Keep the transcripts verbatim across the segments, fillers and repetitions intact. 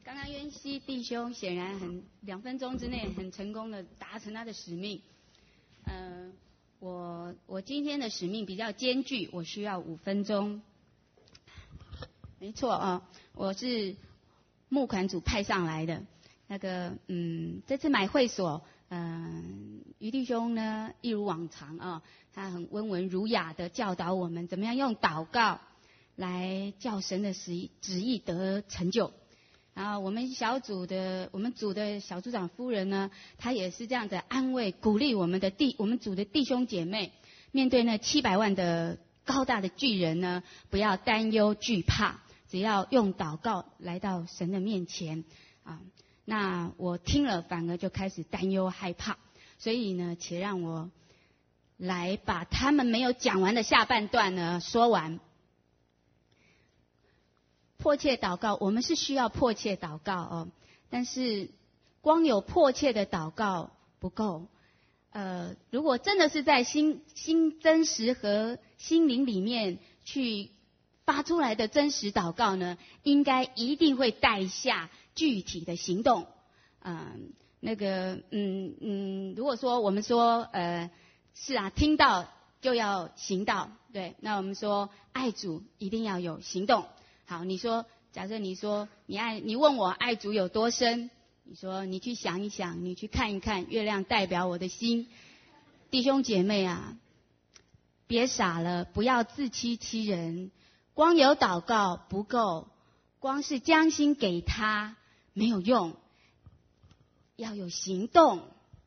刚刚渊熙弟兄显然很两分钟之内很成功的达成他的使命。呃，我我今天的使命比较艰巨，我需要五分钟。没错啊，我是募款组派上来的。那个嗯，这次买会所，嗯、呃，于弟兄呢一如往常啊，他很温文儒雅的教导我们怎么样用祷告来叫神的旨意旨意得成就。然后我们小组的我们组的小组长夫人呢，她也是这样的安慰鼓励我们的弟我们组的弟兄姐妹，面对那七百万的高大的巨人呢，不要担忧惧怕，只要用祷告来到神的面前啊。那我听了反而就开始担忧害怕，所以呢，且让我来把他们没有讲完的下半段呢说完。迫切祷告，我们是需要迫切祷告哦，但是光有迫切的祷告不够。呃，如果真的是在心心真实和心灵里面去发出来的真实祷告呢，应该一定会带下具体的行动。嗯、呃，那个嗯嗯，如果说我们说呃是啊，听到就要行道，对，那我们说爱主一定要有行动。好，你说，假设你说你爱，你问我爱主有多深，你说你去想一想，你去看一看，月亮代表我的心。弟兄姐妹啊，别傻了，不要自欺欺人。光有祷告不够，光是将心给他没有用，要有行动。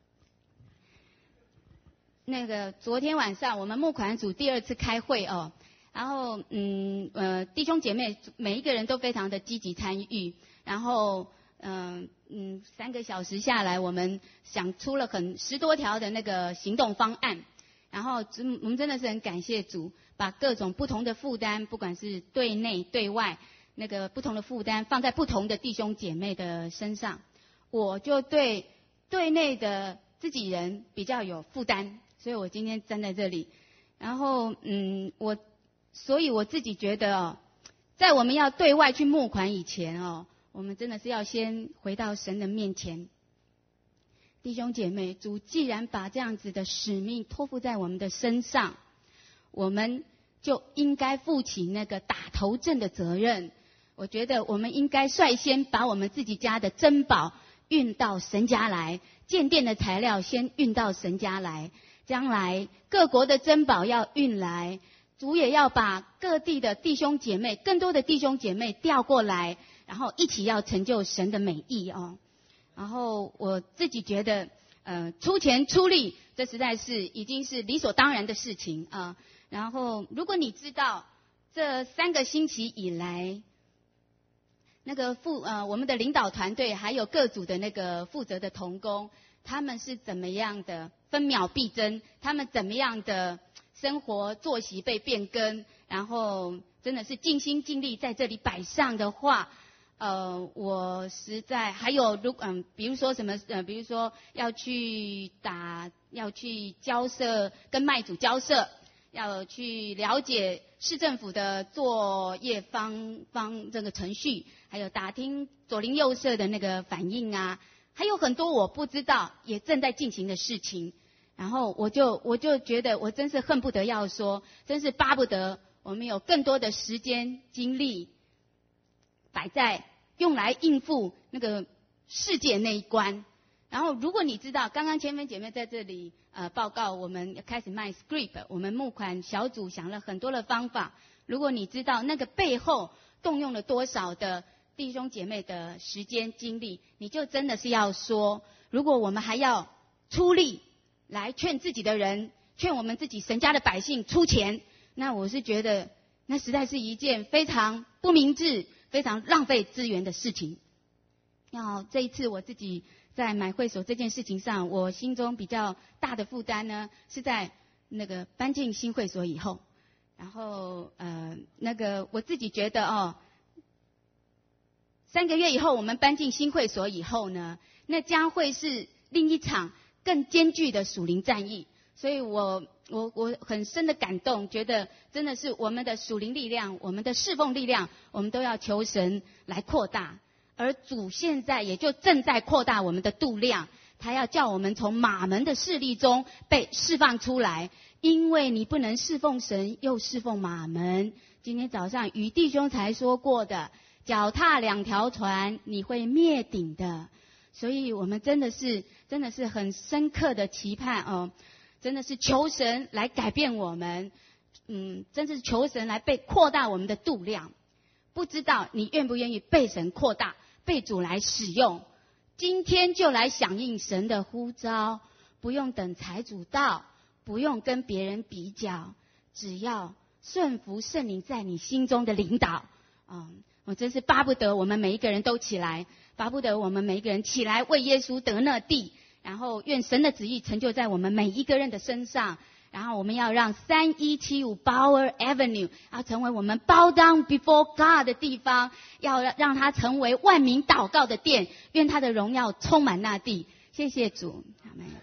那个昨天晚上我们募款组第二次开会哦。然后，嗯呃，弟兄姐妹每一个人都非常的积极参与。然后，嗯、呃、嗯，三个小时下来，我们想出了很十多条的那个行动方案。然后，我们真的是很感谢主，把各种不同的负担，不管是对内对外，那个不同的负担放在不同的弟兄姐妹的身上。我就对对内的自己人比较有负担，所以我今天站在这里。然后，嗯，我。所以我自己觉得哦，在我们要对外去募款以前哦，我们真的是要先回到神的面前。弟兄姐妹，主既然把这样子的使命托付在我们的身上，我们就应该负起那个打头阵的责任。我觉得我们应该率先把我们自己家的珍宝运到神家来，建殿的材料先运到神家来，将来各国的珍宝要运来。主也要把各地的弟兄姐妹，更多的弟兄姐妹调过来，然后一起要成就神的美意哦。然后我自己觉得，呃，出钱出力，这实在是已经是理所当然的事情啊。然后，如果你知道这三个星期以来，那个副呃我们的领导团队还有各组的那个负责的同工，他们是怎么样的分秒必争，他们怎么样的生活作息被变更，然后真的是尽心尽力在这里摆上的话，呃，我实在还有如嗯，比如说什么呃，比如说要去打，要去交涉，跟卖主交涉，要去了解市政府的作业方方这个程序，还有打听左邻右舍的那个反应啊，还有很多我不知道也正在进行的事情。然后我就我就觉得我真是恨不得要说，真是巴不得我们有更多的时间精力摆在用来应付那个世界那一关。然后如果你知道，刚刚千芬姐妹在这里呃报告，我们开始卖 script， 我们募款小组想了很多的方法。如果你知道那个背后动用了多少的弟兄姐妹的时间精力，你就真的是要说，如果我们还要出力来劝自己的人，劝我们自己神家的百姓出钱，那我是觉得那实在是一件非常不明智、非常浪费资源的事情。要这一次我自己在买会所这件事情上，我心中比较大的负担呢，是在那个搬进新会所以后。然后呃，那个我自己觉得哦，三个月以后我们搬进新会所以后呢，那将会是另一场更艰巨的属灵战役。所以我我我很深的感动，觉得真的是我们的属灵力量，我们的侍奉力量，我们都要求神来扩大。 而主现在也就正在扩大我们的度量，他要叫我们从马门的势力中被释放出来，因为你不能侍奉神又侍奉马门。今天早上与弟兄才说过的，脚踏两条船，你会灭顶的。所以我们真的是真的是很深刻的期盼哦，真的是求神来改变我们，嗯，真是求神来被扩大我们的度量。不知道你愿不愿意被神扩大，被主来使用？今天就来响应神的呼召，不用等财主到，不用跟别人比较，只要顺服圣灵在你心中的领导。嗯，我真是巴不得我们每一个人都起来，巴不得我们每一个人起来为耶稣得那地，然后愿神的旨意成就在我们每一个人的身上。然后我们要让三一七五 Bauer Avenue 要成为我们 bow down before God 的地方，要让它成为万民祷告的殿，愿他的荣耀充满那地。谢谢主，阿们。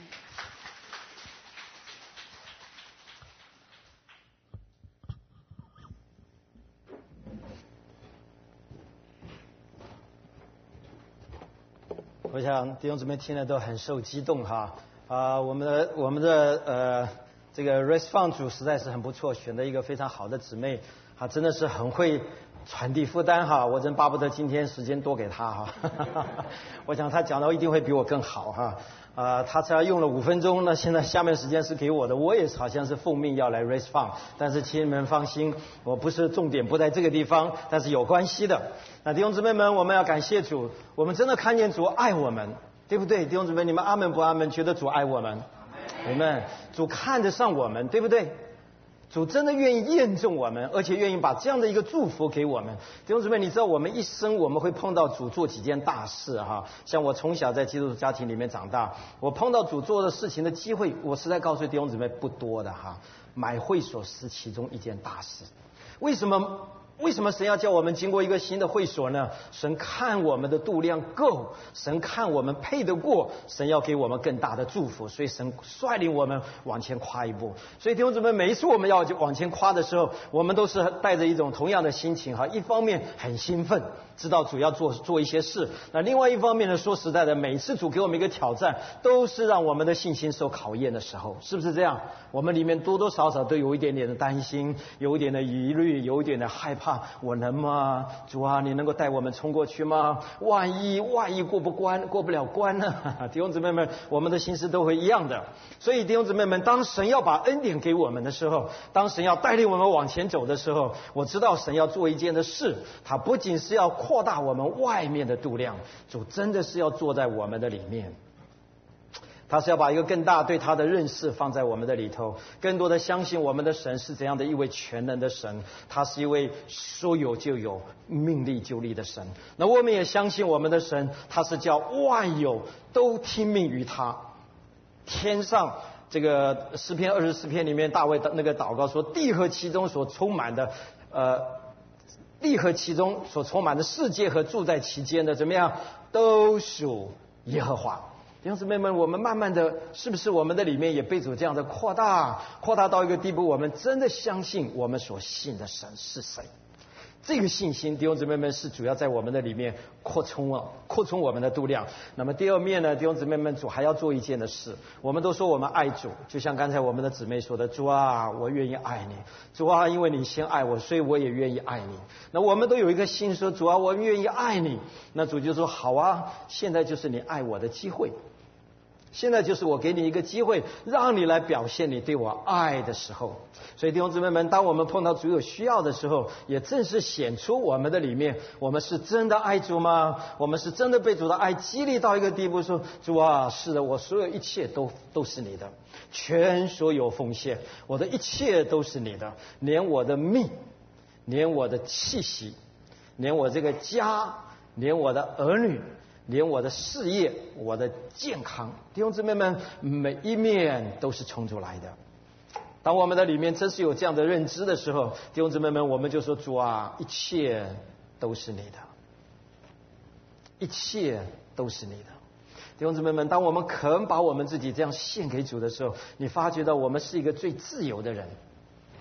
我想弟兄姊妹听了都很受激动哈。啊，我们的我们的呃这个 Race Fund 主实在是很不错，选了一个非常好的姊妹，啊，真的是很会传递负担哈。我真巴不得今天时间多给她哈，我想她讲的一定会比我更好哈。啊，她才用了五分钟，那现在下面时间是给我的，我也好像是奉命要来 Race Fund， 但是亲人们放心，我不是重点不在这个地方，但是有关系的。那弟兄姊妹们，我们要感谢主，我们真的看见主爱我们。对不对，弟兄姊妹，你们阿门不阿门？觉得主爱我们，我们主看得上我们，对不对？主真的愿意验证我们，而且愿意把这样的一个祝福给我们。弟兄姊妹，你知道我们一生我们会碰到主做几件大事哈。像我从小在基督徒家庭里面长大，我碰到主做的事情的机会，我实在告诉弟兄姊妹不多的哈。买会所是其中一件大事。为什么？为什么神要叫我们经过一个新的会所呢？神看我们的度量够，神看我们配得过，神要给我们更大的祝福，所以神率领我们往前跨一步。所以弟兄姊妹，每一次我们要往前跨的时候，我们都是带着一种同样的心情哈。一方面很兴奋，知道主要做做一些事；那另外一方面呢，说实在的，每一次主给我们一个挑战，都是让我们的信心受考验的时候，是不是这样？我们里面多多少少都有一点点的担心，有一点的疑虑，有一点的害怕。我能吗？主啊，你能够带我们冲过去吗？万一万一过不关过不了关呢？弟兄姊妹们，我们的心思都会一样的。所以弟兄姊妹们，当神要把恩典给我们的时候，当神要带领我们往前走的时候，我知道神要做一件的事，他不仅是要扩大我们外面的度量，主真的是要坐在我们的里面。他是要把一个更大对他的认识放在我们的里头，更多的相信我们的神是怎样的一位全能的神，他是一位说有就有、命立就立的神。那我们也相信我们的神，他是叫万有都听命于他。天上这个诗篇二十四篇里面，大卫的那个祷告说，地和其中所充满的，呃，地和其中所充满的世界和住在其间的，怎么样，都属耶和华。弟兄姊妹们，我们慢慢的，是不是我们的里面也被主这样的扩大，扩大到一个地步，我们真的相信我们所信的神是谁？这个信心，弟兄姊妹们，是主要在我们的里面扩充啊，扩充我们的度量。那么第二面呢，弟兄姊妹们，主还要做一件的事。我们都说我们爱主，就像刚才我们的姊妹说的，主啊，我愿意爱你。主啊，因为你先爱我，所以我也愿意爱你。那我们都有一个心说，主啊，我愿意爱你。那主就说，好啊，现在就是你爱我的机会。现在就是我给你一个机会，让你来表现你对我爱的时候。所以弟兄姊妹们，当我们碰到主有需要的时候，也正是显出我们的里面，我们是真的爱主吗？我们是真的被主的爱激励到一个地步，说主啊，是的，我所有一切都都是你的，全所有奉献，我的一切都是你的，连我的命，连我的气息，连我这个家，连我的儿女，连我的事业，我的健康，弟兄姊妹们，每一面都是冲出来的。当我们的里面真是有这样的认知的时候，弟兄姊妹们，我们就说，主啊，一切都是你的，一切都是你的。弟兄姊妹们，当我们肯把我们自己这样献给主的时候，你发觉到我们是一个最自由的人。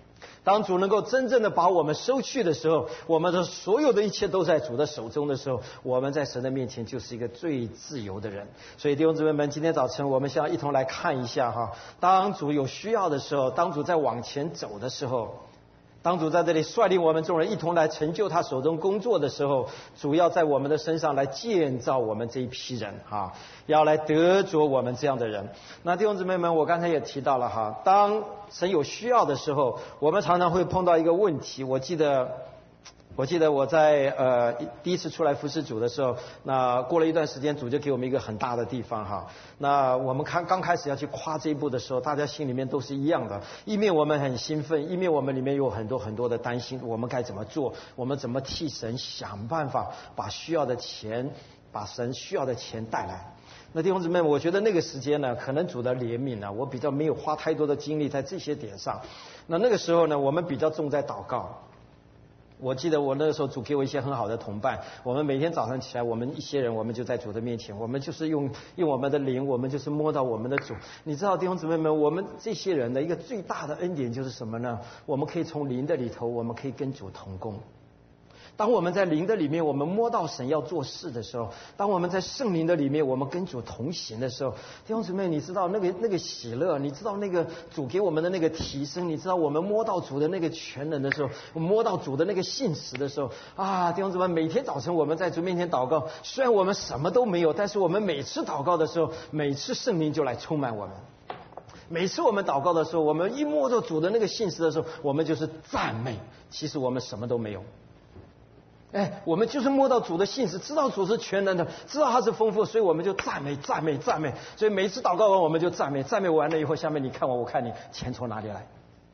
当主能够真正的把我们收去的时候，我们的所有的一切都在主的手中的时候，我们在神的面前就是一个最自由的人。所以弟兄姊妹们，今天早晨我们想要一同来看一下哈，当主有需要的时候，当主在往前走的时候，当主在这里率领我们众人一同来成就他手中工作的时候，主要在我们的身上来建造我们这一批人哈，要来得着我们这样的人。那弟兄姊妹们，我刚才也提到了哈，当神有需要的时候，我们常常会碰到一个问题。我记得我记得我在呃第一次出来服侍主的时候，那过了一段时间，主就给我们一个很大的地方哈。那我们看刚开始要去夸这一步的时候，大家心里面都是一样的，一面我们很兴奋，一面我们里面有很多很多的担心，我们该怎么做？我们怎么替神想办法把需要的钱，把神需要的钱带来？那弟兄姊妹，我觉得那个时间呢，可能主的怜悯呢，我比较没有花太多的精力在这些点上。那那个时候呢，我们比较重在祷告。我记得我那个时候主给我一些很好的同伴，我们每天早上起来，我们一些人我们就在主的面前，我们就是用用我们的灵，我们就是摸到我们的主。你知道弟兄姊妹们，我们这些人的一个最大的恩典就是什么呢？我们可以从灵的里头，我们可以跟主同工。当我们在灵的里面，我们摸到神要做事的时候，当我们在圣灵的里面，我们跟主同行的时候，弟兄姊妹，你知道那个那个喜乐，你知道那个主给我们的那个提升，你知道我们摸到主的那个全能的时候，我们摸到主的那个信实的时候啊，弟兄姊妹，每天早晨我们在主面前祷告，虽然我们什么都没有，但是我们每次祷告的时候，每次圣灵就来充满我们。每次我们祷告的时候，我们一摸到主的那个信实的时候，我们就是赞美，其实我们什么都没有。哎，我们就是摸到主的信实，知道主是全能的，知道他是丰富，所以我们就赞美赞美赞美。所以每一次祷告完我们就赞美，赞美完了以后，下面你看我，我看你，钱从哪里来？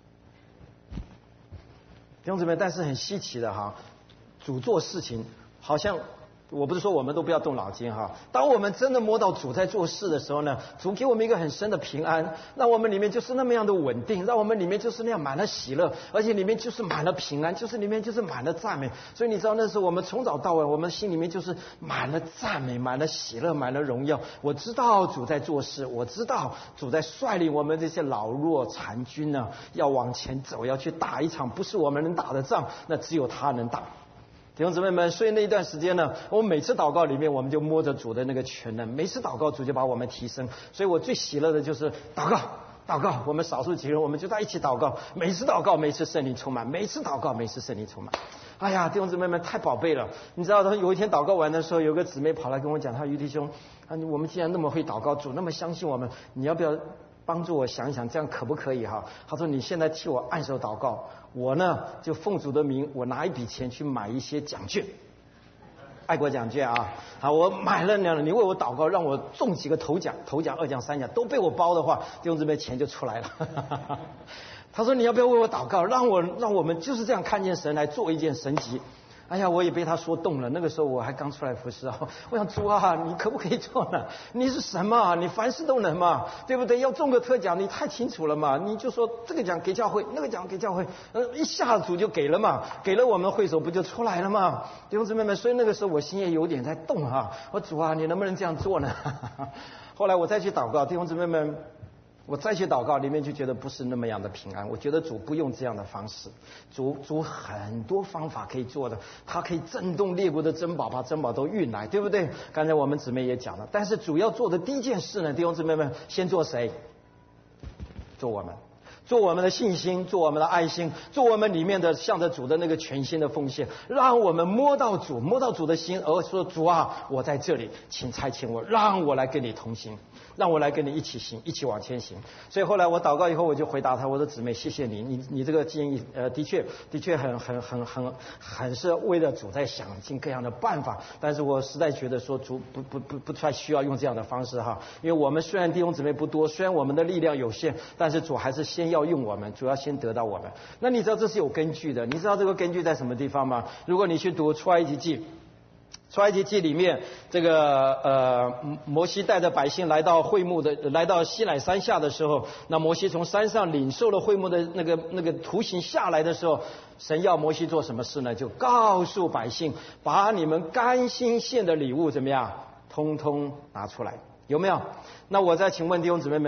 弟兄姊妹，但是很稀奇的哈，主做事情好像。我不是说我们都不要动脑筋哈，当我们真的摸到主在做事的时候呢，主给我们一个很深的平安，让我们里面就是那么样的稳定，让我们里面就是那样满了喜乐，而且里面就是满了平安，就是里面就是满了赞美。所以你知道那时候我们从早到晚，我们心里面就是满了赞美，满了喜乐，满了荣耀。我知道主在做事，我知道主在率领我们这些老弱残军呢，要往前走，要去打一场不是我们能打的仗，那只有他能打。弟兄姊妹们，所以那一段时间呢，我们每次祷告里面，我们就摸着主的那个全能，每次祷告主就把我们提升。所以我最喜乐的就是祷告，祷告。我们少数几个人，我们就在一起祷告，每次祷告，每次圣灵充满，每次祷告，每次圣灵充满。哎呀，弟兄姊妹们太宝贝了！你知道，有一天祷告完的时候，有个姊妹跑来跟我讲，她于弟兄啊，我们既然那么会祷告，主那么相信我们，你要不要帮助我想一想，这样可不可以哈？他说你现在替我按手祷告。我呢就奉主的名，我拿一笔钱去买一些奖券，爱国奖券啊，好，我买了那样，你为我祷告，让我中几个头奖，头奖、二奖、三奖都被我包的话，弟兄姊妹钱就出来了。他说你要不要为我祷告，让我让我们就是这样看见神来做一件神迹。哎呀，我也被他说动了。那个时候我还刚出来服侍啊，我想主啊，你可不可以做呢？你是神嘛，你凡事都能嘛，对不对？要中个特奖，你太清楚了嘛，你就说这个奖给教会，那个奖给教会，呃，一下主就给了嘛，给了我们会手不就出来了嘛？弟兄姊妹们，所以那个时候我心也有点在动哈，我主啊，你能不能这样做呢？后来我再去祷告，弟兄姊妹们。我再去祷告，里面就觉得不是那么样的平安。我觉得主不用这样的方式，主主很多方法可以做的，他可以震动列国的珍宝，把珍宝都运来，对不对？刚才我们姊妹也讲了，但是主要做的第一件事呢，弟兄姊妹们，先做谁？做我们。做我们的信心，做我们的爱心，做我们里面的向着主的那个全新的奉献，让我们摸到主，摸到主的心，而说主啊，我在这里，请差遣我，让我来跟你同行，让我来跟你一起行，一起往前行。所以后来我祷告以后，我就回答他，我说姊妹，谢谢你，你你这个建议，呃，的确的确很很很很很是为了主在想尽各样的办法，但是我实在觉得说主不不不不太需要用这样的方式哈，因为我们虽然弟兄姊妹不多，虽然我们的力量有限，但是主还是先要用我们，主要先得到我们。那你知道这是有根据的，你知道这个根据在什么地方吗？如果你去读出埃及记，出埃及记里面，这个呃摩西带着百姓来到会幕的，来到西乃山下的时候，那摩西从山上领受了会幕的那个那个图形下来的时候，神要摩西做什么事呢？就告诉百姓，把你们甘心献的礼物怎么样，通通拿出来，有没有？那我再请问弟兄姊妹们，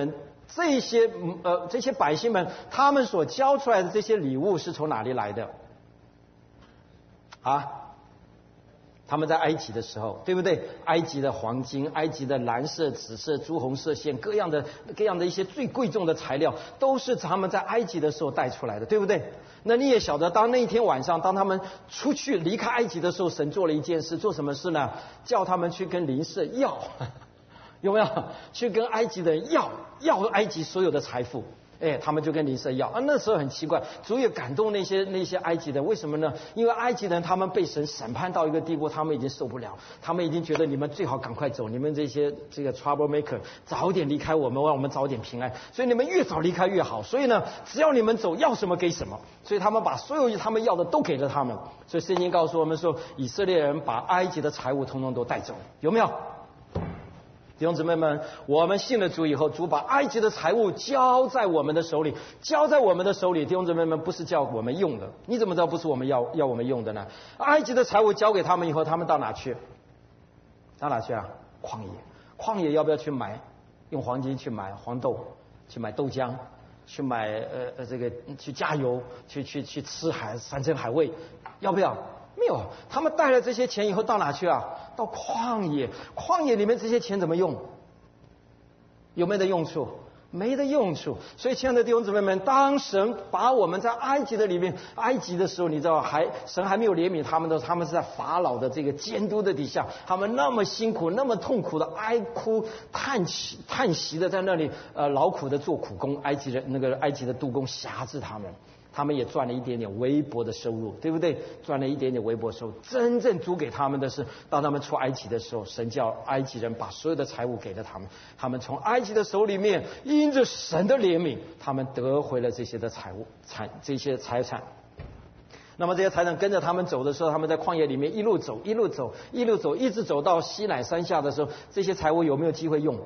这些呃这些百姓们，他们所交出来的这些礼物是从哪里来的？啊？他们在埃及的时候，对不对？埃及的黄金、埃及的蓝色、紫色、朱红色线，各样的各样的一些最贵重的材料，都是他们在埃及的时候带出来的，对不对？那你也晓得，当那一天晚上，当他们出去离开埃及的时候，神做了一件事，做什么事呢？叫他们去跟邻舍要，有没有？去跟埃及的人要要埃及所有的财富。哎，他们就跟邻舍要啊。那时候很奇怪，主也感动那些那些埃及人，为什么呢？因为埃及人他们被神审判到一个地步，他们已经受不了，他们已经觉得你们最好赶快走，你们这些这个 trouble maker 早点离开我们，让我们早点平安。所以你们越早离开越好。所以呢，只要你们走，要什么给什么。所以他们把所有他们要的都给了他们。所以圣经告诉我们说，以色列人把埃及的财物统统都带走，有没有？弟兄姊妹们，我们信了主以后，主把埃及的财物交在我们的手里，交在我们的手里。弟兄姊妹们，不是叫我们用的，你怎么知道不是我们要要我们用的呢？埃及的财物交给他们以后，他们到哪去？到哪去啊？旷野，旷野要不要去买？用黄金去买黄豆，去买豆浆，去买呃呃这个去加油，去去去吃海山珍海味，要不要？没有，他们带了这些钱以后到哪去啊？到旷野，旷野里面这些钱怎么用？有没有的用处？没的用处。所以亲爱的弟兄姊妹们，当神把我们在埃及的里面，埃及的时候，你知道还神还没有怜悯他们的，他们是在法老的这个监督的底下，他们那么辛苦，那么痛苦的哀哭叹息叹息的在那里呃劳苦的做苦工，埃及人那个埃及的督工辖制他们。他们也赚了一点点微薄的收入，对不对？赚了一点点微薄收入。真正租给他们的是，当他们出埃及的时候，神叫埃及人把所有的财物给了他们，他们从埃及的手里面，因着神的怜悯，他们得回了这些的财物、产这些财产。那么这些财产跟着他们走的时候，他们在旷野里面一路走，一路走，一路走，一直走到西乃山下的时候，这些财物有没有机会用？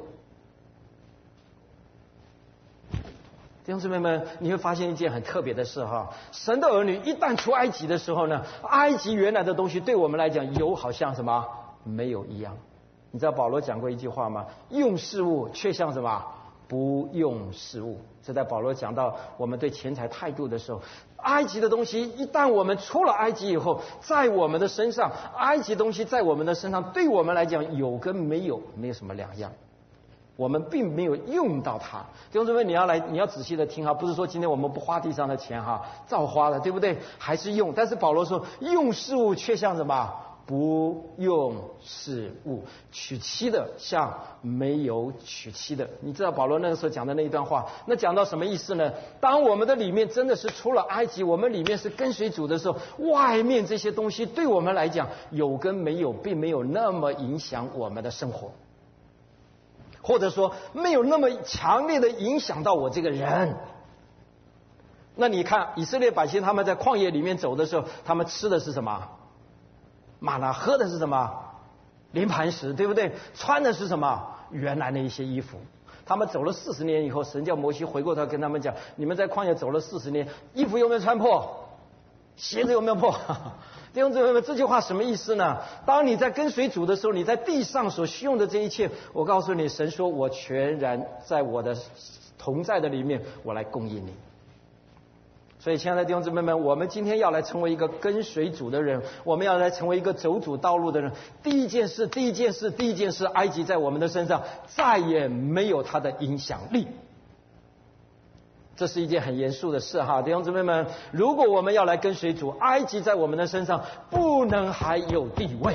弟兄姊妹们，你会发现一件很特别的事哈，神的儿女一旦出埃及的时候呢，埃及原来的东西对我们来讲有好像什么没有一样。你知道保罗讲过一句话吗？用事物却像什么不用事物。这在保罗讲到我们对钱财态度的时候，埃及的东西一旦我们出了埃及以后，在我们的身上，埃及东西在我们的身上对我们来讲有跟没有没有什么两样。我们并没有用到它。弟兄姊妹，你要来，你要仔细的听哈，不是说今天我们不花地上的钱哈，照花了，对不对？还是用。但是保罗说，用事物却像什么？不用事物。娶妻的像没有娶妻的。你知道保罗那个时候讲的那一段话，那讲到什么意思呢？当我们的里面真的是出了埃及，我们里面是跟随主的时候，外面这些东西对我们来讲有跟没有，并没有那么影响我们的生活。或者说没有那么强烈的影响到我这个人。那你看以色列百姓他们在旷野里面走的时候，他们吃的是什么？玛拿，喝的是什么？临磐石，对不对？穿的是什么？原来的一些衣服。他们走了四十年以后，神叫摩西回过头跟他们讲，你们在旷野走了四十年，衣服有没有穿破？鞋子有没有破？弟兄姊妹们，这句话什么意思呢？当你在跟随主的时候，你在地上所需用的这一切，我告诉你，神说我全然在我的同在的里面，我来供应你。所以亲爱的弟兄姊妹们，我们今天要来成为一个跟随主的人，我们要来成为一个走主道路的人。第一件事，第一件事，第一件事，埃及在我们的身上再也没有它的影响力。这是一件很严肃的事哈，弟兄姊妹们，如果我们要来跟随主，埃及在我们的身上不能还有地位。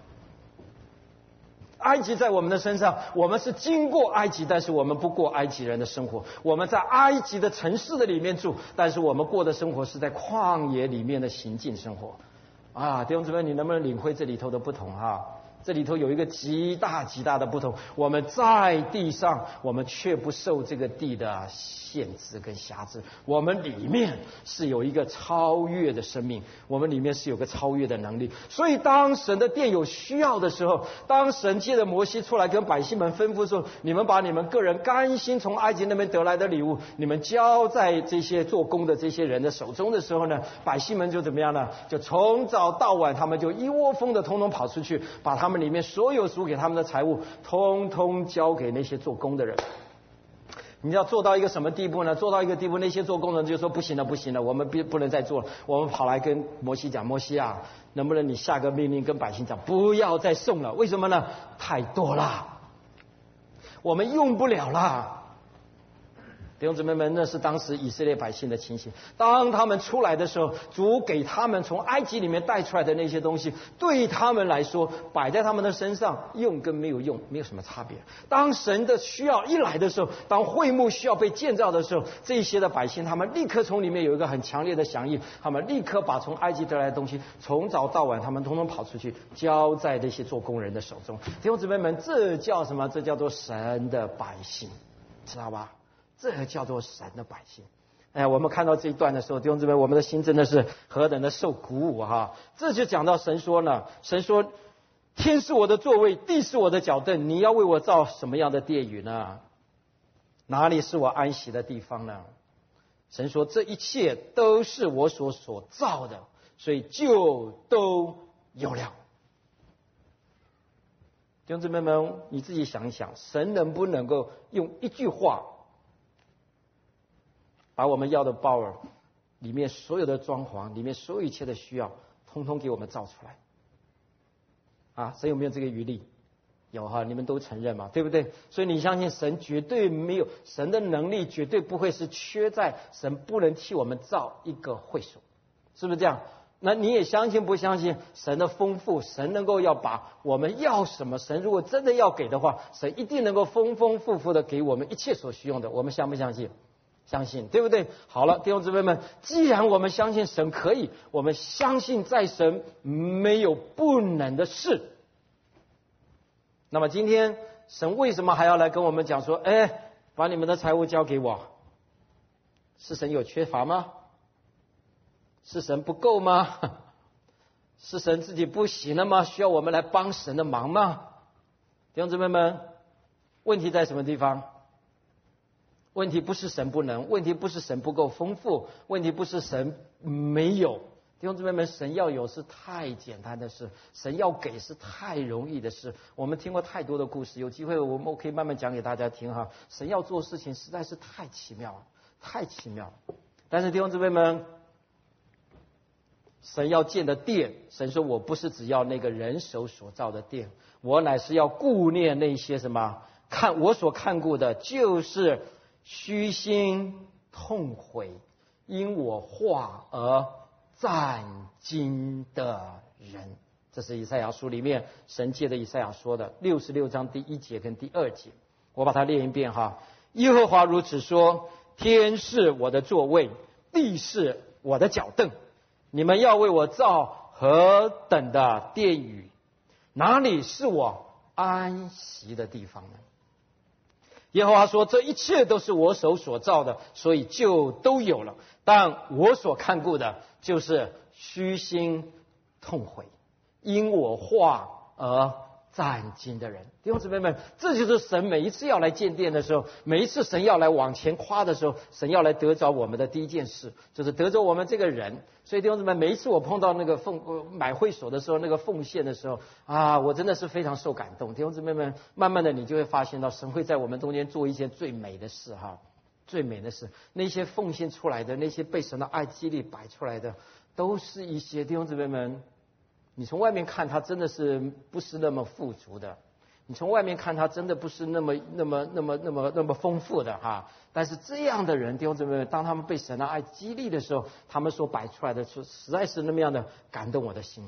埃及在我们的身上，我们是经过埃及，但是我们不过埃及人的生活。我们在埃及的城市的里面住，但是我们过的生活是在旷野里面的行进生活。啊，弟兄姊妹，你能不能领会这里头的不同哈？这里头有一个极大极大的不同，我们在地上，我们却不受这个地的限制跟辖制，我们里面是有一个超越的生命，我们里面是有个超越的能力。所以当神的殿有需要的时候，当神借着摩西出来跟百姓们吩咐说，你们把你们个人甘心从埃及那边得来的礼物，你们交在这些做工的这些人的手中的时候呢，百姓们就怎么样呢？就从早到晚，他们就一窝蜂的通通跑出去，把他们里面所有属给他们的财物通通交给那些做工的人。 你要做到一个什么地步呢？做到一个地步，那些做工人就说不行了，不行了，我们不不能再做了。我们跑来跟摩西讲，摩西啊，能不能你下个命令跟百姓讲，不要再送了？为什么呢？太多了，我们用不了了。弟兄姊妹们，那是当时以色列百姓的情形。当他们出来的时候，主给他们从埃及里面带出来的那些东西，对他们来说，摆在他们的身上，用跟没有用没有什么差别。当神的需要一来的时候，当会幕需要被建造的时候，这些的百姓他们立刻从里面有一个很强烈的响应，他们立刻把从埃及得来的东西，从早到晚他们统统跑出去，交在那些做工人的手中。弟兄姊妹们，这叫什么？这叫做神的百姓，知道吧？这叫做神的百姓。哎，我们看到这一段的时候，弟兄姊妹，我们的心真的是何等的受鼓舞哈！这就讲到神说呢，神说：“天是我的座位，地是我的脚凳，你要为我造什么样的殿宇呢？哪里是我安息的地方呢？”神说：“这一切都是我所所造的，所以就都有了。”弟兄姊妹们，你自己想一想，神能不能够用一句话，把我们要的包儿里面所有的装潢，里面所有一切的需要，通通给我们造出来？啊，神有没有这个余力？有哈，你们都承认嘛，对不对？所以你相信神绝对没有，神的能力绝对不会是缺在神不能替我们造一个会所，是不是这样？那你也相信不相信神的丰富？神能够要把我们要什么，神如果真的要给的话，神一定能够丰丰富富的给我们一切所需用的。我们相不相信？相信，对不对？好了，弟兄姊妹们，既然我们相信神可以，我们相信在神没有不能的事。那么今天神为什么还要来跟我们讲说，哎，把你们的财物交给我？是神有缺乏吗？是神不够吗？是神自己不行了吗？需要我们来帮神的忙吗？弟兄姊妹们，问题在什么地方？问题不是神不能，问题不是神不够丰富，问题不是神没有。弟兄姊妹们，神要有是太简单的事，神要给是太容易的事。我们听过太多的故事，有机会我们可以慢慢讲给大家听哈。神要做事情实在是太奇妙了，太奇妙了。但是弟兄姊妹们，神要建的殿，神说我不是只要那个人手所造的殿，我乃是要顾念那些什么，看我所看顾的就是虚心痛悔，因我话而战惊的人。这是以赛亚书里面神借的以赛亚说的六十六章第一节跟第二节，我把它念一遍哈。耶和华如此说：天是我的座位，地是我的脚凳，你们要为我造何等的殿宇？哪里是我安息的地方呢？耶和华说：这一切都是我手所造的，所以就都有了。但我所看顾的就是虚心痛悔，因我话而战惊的人。弟兄姊妹们，这就是神每一次要来建殿的时候，每一次神要来往前夸的时候，神要来得着我们的第一件事，就是得着我们这个人。所以弟兄姊妹，每一次我碰到那个奉、呃、买会所的时候，那个奉献的时候啊，我真的是非常受感动。弟兄姊妹们，慢慢的你就会发现到神会在我们中间做一件最美的事哈，最美的事。那些奉献出来的，那些被神的爱激励摆出来的，都是一些弟兄姊妹们，你从外面看他真的是不是那么富足的，你从外面看他真的不是那么那么那么那么那么丰富的哈。但是这样的人，弟兄姊妹们，当他们被神的爱激励的时候，他们所摆出来的是实在是那么样的感动我的心。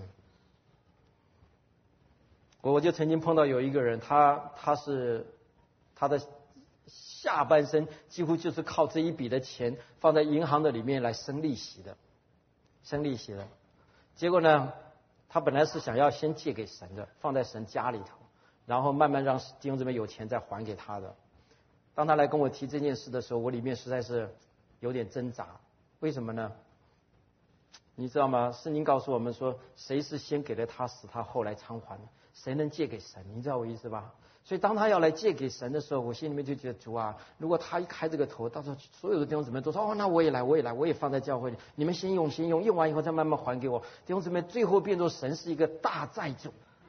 我我就曾经碰到有一个人，他他是他的下半生几乎就是靠这一笔的钱放在银行的里面来生利息的，生利息的。结果呢，他本来是想要先借给神的，放在神家里头，然后慢慢让弟兄姊妹有钱再还给他的。当他来跟我提这件事的时候，我里面实在是有点挣扎。为什么呢？你知道吗？圣经告诉我们说，谁是先给了他，使他后来偿还的？谁能借给神？你知道我意思吧？所以当他要来借给神的时候，我心里面就觉得，主啊，如果他一开这个头，到时候所有的弟兄姊妹都说，哦，那我也来，我也来，我也放在教会里，你们先用，先用，用完以后再慢慢还给我。弟兄姊妹，最后变作神是一个大债主。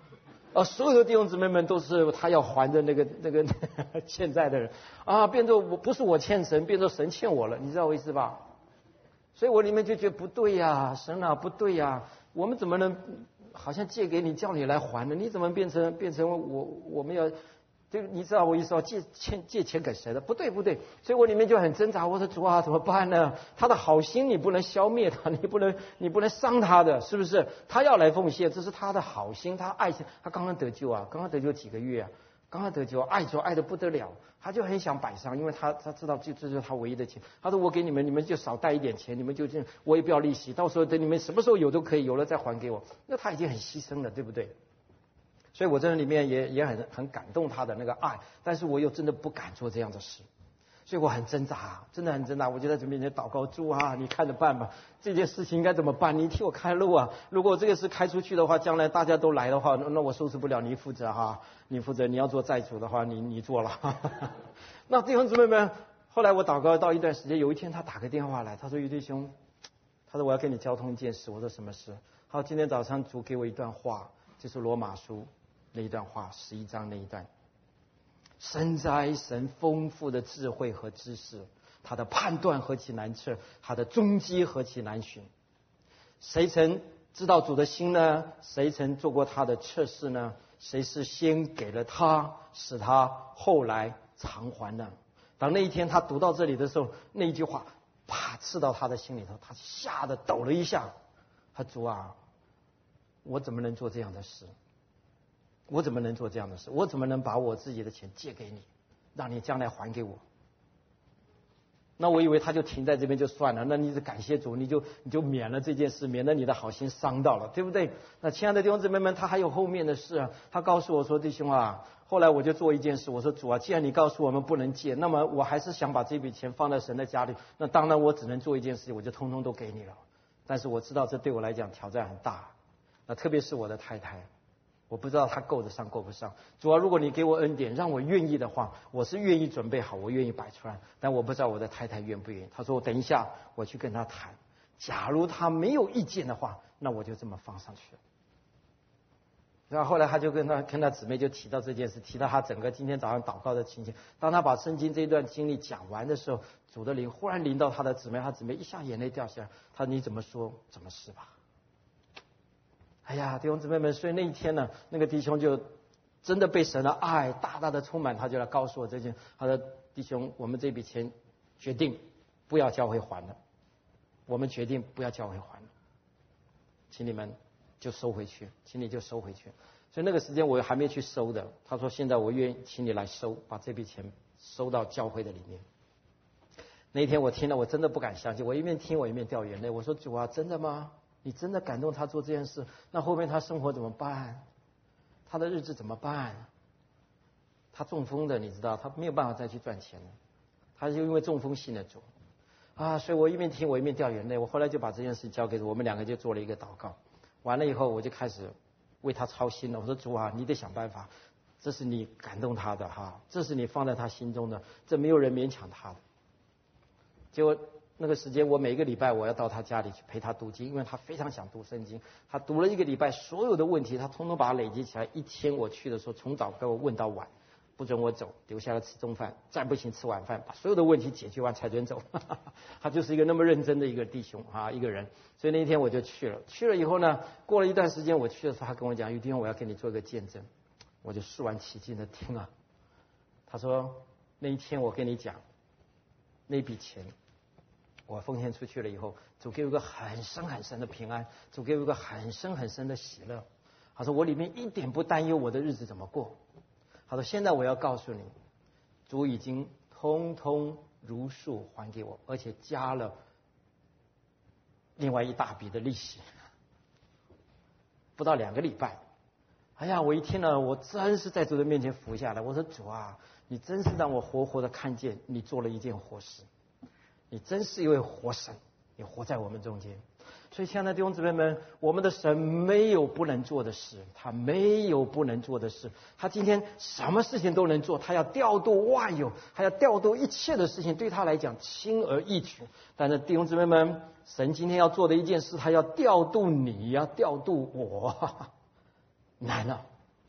啊，所有的弟兄姊妹们都是他要还的那个那个欠债的人啊，变作我不是我欠神，变作神欠我了，你知道我意思吧？所以我里面就觉得不对呀，神啊不对呀，我们怎么能好像借给你叫你来还呢？你怎么变成变成我我们要？就你知道我意思吧？借钱借钱给谁的？不对不对，所以我里面就很挣扎。我说主啊，怎么办呢？他的好心你不能消灭他，你不能你不能伤他的，是不是？他要来奉献，这是他的好心，他爱心，他刚刚得救啊，刚刚得救几个月啊，刚刚得救，爱主爱得不得了，他就很想摆上，因为他他知道这这就是他唯一的钱。他说我给你们，你们就少带一点钱，你们就这样，我也不要利息，到时候等你们什么时候有都可以，有了再还给我。那他已经很牺牲了，对不对？所以我这里面也也很很感动他的那个爱，但是我又真的不敢做这样的事，所以我很挣扎，真的很挣扎。我就在这面前祷告，主啊，你看着办吧，这件事情应该怎么办？你替我开路啊！如果这个事开出去的话，将来大家都来的话，那我收拾不了，你负责哈，你负责。你要做债主的话，你你做了。那弟兄姊妹们，后来我祷告到一段时间，有一天他打个电话来，他说于弟兄，他说我要跟你交通一件事。我说什么事？好，今天早上主给我一段话，就是罗马书那一段话，十一章那一段。深哉神丰富的智慧和知识，他的判断何其难测，他的踪迹何其难寻。谁曾知道主的心呢？谁曾做过他的测试呢？谁是先给了他，使他后来偿还呢？当那一天他读到这里的时候，那一句话啪刺到他的心里头，他吓得抖了一下。他主啊，我怎么能做这样的事？我怎么能做这样的事？我怎么能把我自己的钱借给你，让你将来还给我？那我以为他就停在这边就算了，那你是感谢主，你就你就免了这件事，免得你的好心伤到了，对不对？那亲爱的弟兄姊妹们，他还有后面的事啊。他告诉我说，弟兄啊，后来我就做一件事，我说主啊，既然你告诉我们不能借，那么我还是想把这笔钱放在神的家里，那当然我只能做一件事，我就通通都给你了。但是我知道这对我来讲挑战很大，那特别是我的太太。我不知道他够得上够不上。主啊，如果你给我恩典，让我愿意的话，我是愿意准备好，我愿意摆出来。但我不知道我的太太愿不愿意。他说等一下我去跟他谈，假如他没有意见的话，那我就这么放上去了。然后后来他就跟他跟他姊妹就提到这件事，提到他整个今天早上祷告的情形。当他把圣经这一段经历讲完的时候，主的灵忽然临到他的姊妹，他姊妹一下眼泪掉下来。他说你怎么说怎么是吧。哎呀，弟兄姊妹们，所以那一天呢，那个弟兄就真的被神的爱大大的充满，他就来告诉我这件。他说：“弟兄，我们这笔钱决定不要教会还了，我们决定不要教会还了，请你们就收回去，请你就收回去。”所以那个时间我还没去收的。他说：“现在我愿意请你来收，把这笔钱收到教会的里面。”那一天我听了，我真的不敢相信。我一面听，我一面掉眼泪。我说：“主啊，真的吗？你真的感动他做这件事？那后面他生活怎么办？他的日子怎么办？他中风的，你知道，他没有办法再去赚钱了。他就因为中风信了主啊，所以我一面听我一面掉眼泪。我后来就把这件事交给我们两个，就做了一个祷告。完了以后，我就开始为他操心了。我说主啊，你得想办法，这是你感动他的哈，这是你放在他心中的，这没有人勉强他的。结果那个时间，我每个礼拜我要到他家里去陪他读经，因为他非常想读圣经。他读了一个礼拜，所有的问题他通通把它累积起来。一天我去的时候，从早给我问到晚，不准我走，留下来吃中饭，再不行吃晚饭，把所有的问题解决完才准走。他就是一个那么认真的一个弟兄啊，一个人。所以那一天我就去了。去了以后呢，过了一段时间我去的时候，他跟我讲：“于弟兄，我要跟你做一个见证。”我就肃然起敬的听啊。他说：“那一天我跟你讲，那笔钱。”我奉献出去了以后，主给我一个很深很深的平安，主给我一个很深很深的喜乐。他说我里面一点不担忧我的日子怎么过。他说现在我要告诉你，主已经通通如数还给我，而且加了另外一大笔的利息，不到两个礼拜。哎呀，我一听了，我真是在主的面前伏下来。我说主啊，你真是让我活活的看见你做了一件活事。你真是一位活神，你活在我们中间。所以亲爱的弟兄姊妹们，我们的神没有不能做的事，他没有不能做的事，他今天什么事情都能做，他要调度万有，他要调度一切的事情，对他来讲轻而易举。但是弟兄姊妹们，神今天要做的一件事，他要调度你，要调度我，难了，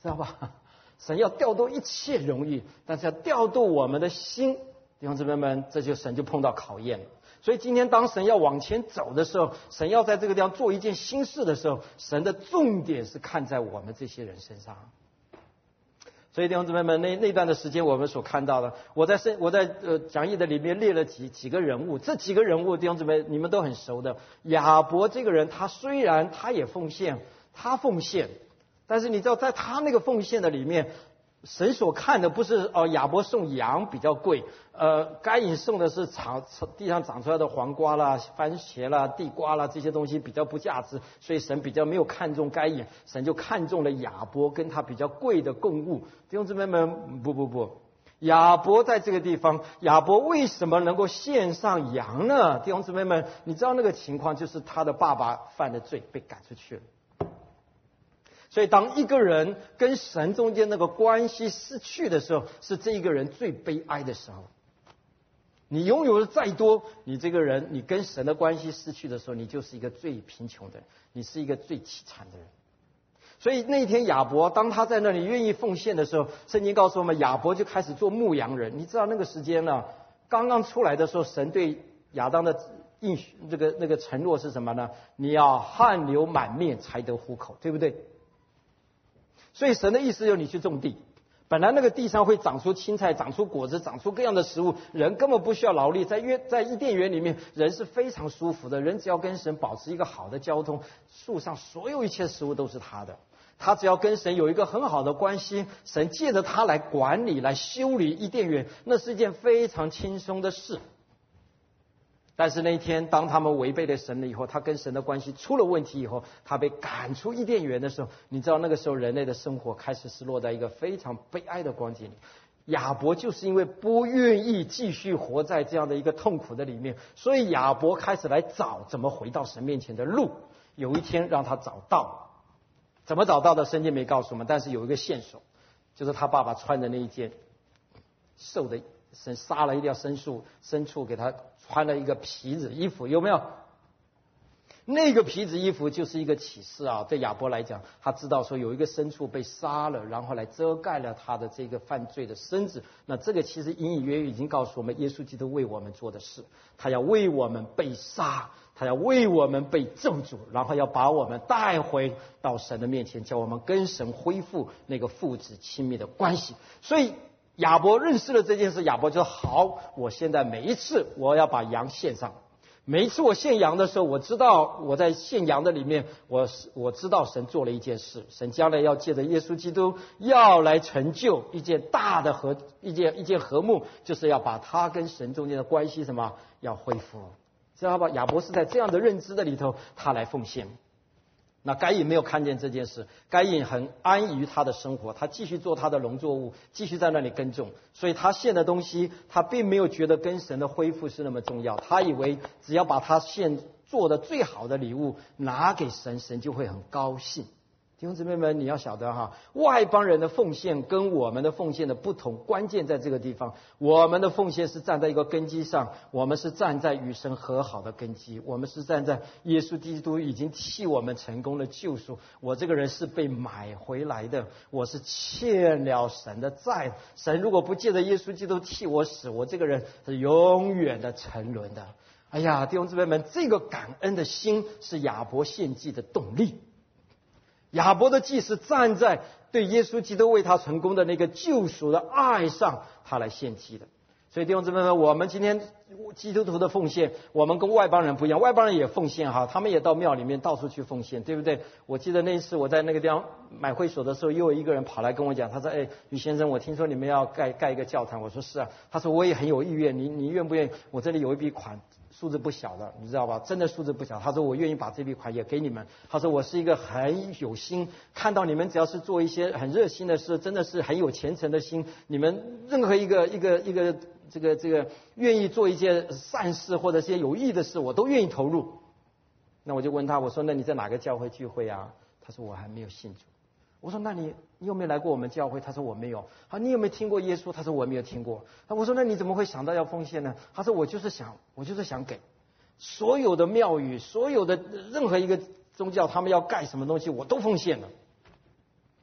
知道吧？神要调度一切荣誉，但是要调度我们的心。弟兄姊妹们，这就神就碰到考验了。所以今天当神要往前走的时候，神要在这个地方做一件新事的时候，神的重点是看在我们这些人身上。所以弟兄姊妹们，那那段的时间我们所看到的，我在圣我在呃讲义的里面列了几几个人物，这几个人物弟兄姊妹你们都很熟的。亚伯这个人，他虽然他也奉献，他奉献，但是你知道在他那个奉献的里面，神所看的不是哦亚伯送羊比较贵，呃该隐送的是长地上长出来的黄瓜啦、番茄啦、地瓜啦这些东西比较不价值，所以神比较没有看重该隐，神就看中了亚伯跟他比较贵的供物。弟兄姊妹们，不不不，亚伯在这个地方，亚伯为什么能够献上羊呢？弟兄姊妹们，你知道那个情况就是他的爸爸犯的罪被赶出去了。所以当一个人跟神中间那个关系失去的时候，是这一个人最悲哀的时候。你拥有的再多，你这个人你跟神的关系失去的时候，你就是一个最贫穷的人，你是一个最凄惨的人。所以那天亚伯当他在那里愿意奉献的时候，圣经告诉我们，亚伯就开始做牧羊人。你知道那个时间呢，刚刚出来的时候，神对亚当的应许这个那个承诺是什么呢？你要汗流满面才得糊口，对不对？所以神的意思就是你去种地，本来那个地上会长出青菜，长出果子，长出各样的食物，人根本不需要劳力。在约在伊甸园里面，人是非常舒服的，人只要跟神保持一个好的交通，树上所有一切食物都是他的，他只要跟神有一个很好的关系，神借着他来管理来修理伊甸园，那是一件非常轻松的事。但是那一天当他们违背了神了以后，他跟神的关系出了问题以后，他被赶出伊甸园的时候，你知道那个时候人类的生活开始是落在一个非常悲哀的光景里。亚伯就是因为不愿意继续活在这样的一个痛苦的里面，所以亚伯开始来找怎么回到神面前的路。有一天让他找到，怎么找到的圣经没告诉我们，但是有一个线索，就是他爸爸穿的那一件瘦的神杀了一条牲畜，牲畜给他穿了一个皮子衣服，有没有？那个皮子衣服就是一个启示啊！对亚伯来讲，他知道说有一个牲畜被杀了，然后来遮盖了他的这个犯罪的身子。那这个其实隐隐约约已经告诉我们，耶稣基督为我们做的事，他要为我们被杀，他要为我们被咒诅，然后要把我们带回到神的面前，叫我们跟神恢复那个父子亲密的关系。所以亚伯认识了这件事，亚伯就好，我现在每一次我要把羊献上。每一次我献羊的时候，我知道我在献羊的里面，我我知道神做了一件事，神将来要借着耶稣基督要来成就一件大的和一件一件和睦，就是要把他跟神中间的关系什么要恢复，知道吧？亚伯是在这样的认知的里头，他来奉献。那该隐没有看见这件事，该隐很安于他的生活，他继续做他的农作物，继续在那里耕种，所以他献的东西，他并没有觉得跟神的恢复是那么重要，他以为只要把他献做的最好的礼物拿给神，神就会很高兴。弟兄姊妹们，你要晓得哈，外邦人的奉献跟我们的奉献的不同，关键在这个地方。我们的奉献是站在一个根基上，我们是站在与神和好的根基，我们是站在耶稣基督已经替我们成功的救赎。我这个人是被买回来的，我是欠了神的债。神如果不借着耶稣基督替我死，我这个人是永远的沉沦的。哎呀，弟兄姊妹们，这个感恩的心是亚伯献祭的动力。亚伯的祭是站在对耶稣基督为他成功的那个救赎的爱上，他来献祭的。所以弟兄姊妹们，我们今天基督徒的奉献，我们跟外邦人不一样，外邦人也奉献哈，他们也到庙里面到处去奉献，对不对？我记得那一次我在那个地方买会所的时候，又有一个人跑来跟我讲，他说：“哎，于先生，我听说你们要盖盖一个教堂。”我说：“是啊。”他说：“我也很有意愿，你你愿不愿意？我这里有一笔款。”数字不小的，你知道吧？真的数字不小。他说我愿意把这笔款也给你们。他说我是一个很有心，看到你们只要是做一些很热心的事，真的是很有虔诚的心。你们任何一个一个一个这个这个愿意做一件善事或者一些有益的事，我都愿意投入。那我就问他，我说那你在哪个教会聚会啊？他说我还没有信主。我说那你你有没有来过我们教会？他说我没有。啊，你有没有听过耶稣？他说我没有听过。啊，我说那你怎么会想到要奉献呢？他说我就是想，我就是想给所有的庙宇，所有的任何一个宗教，他们要盖什么东西，我都奉献了。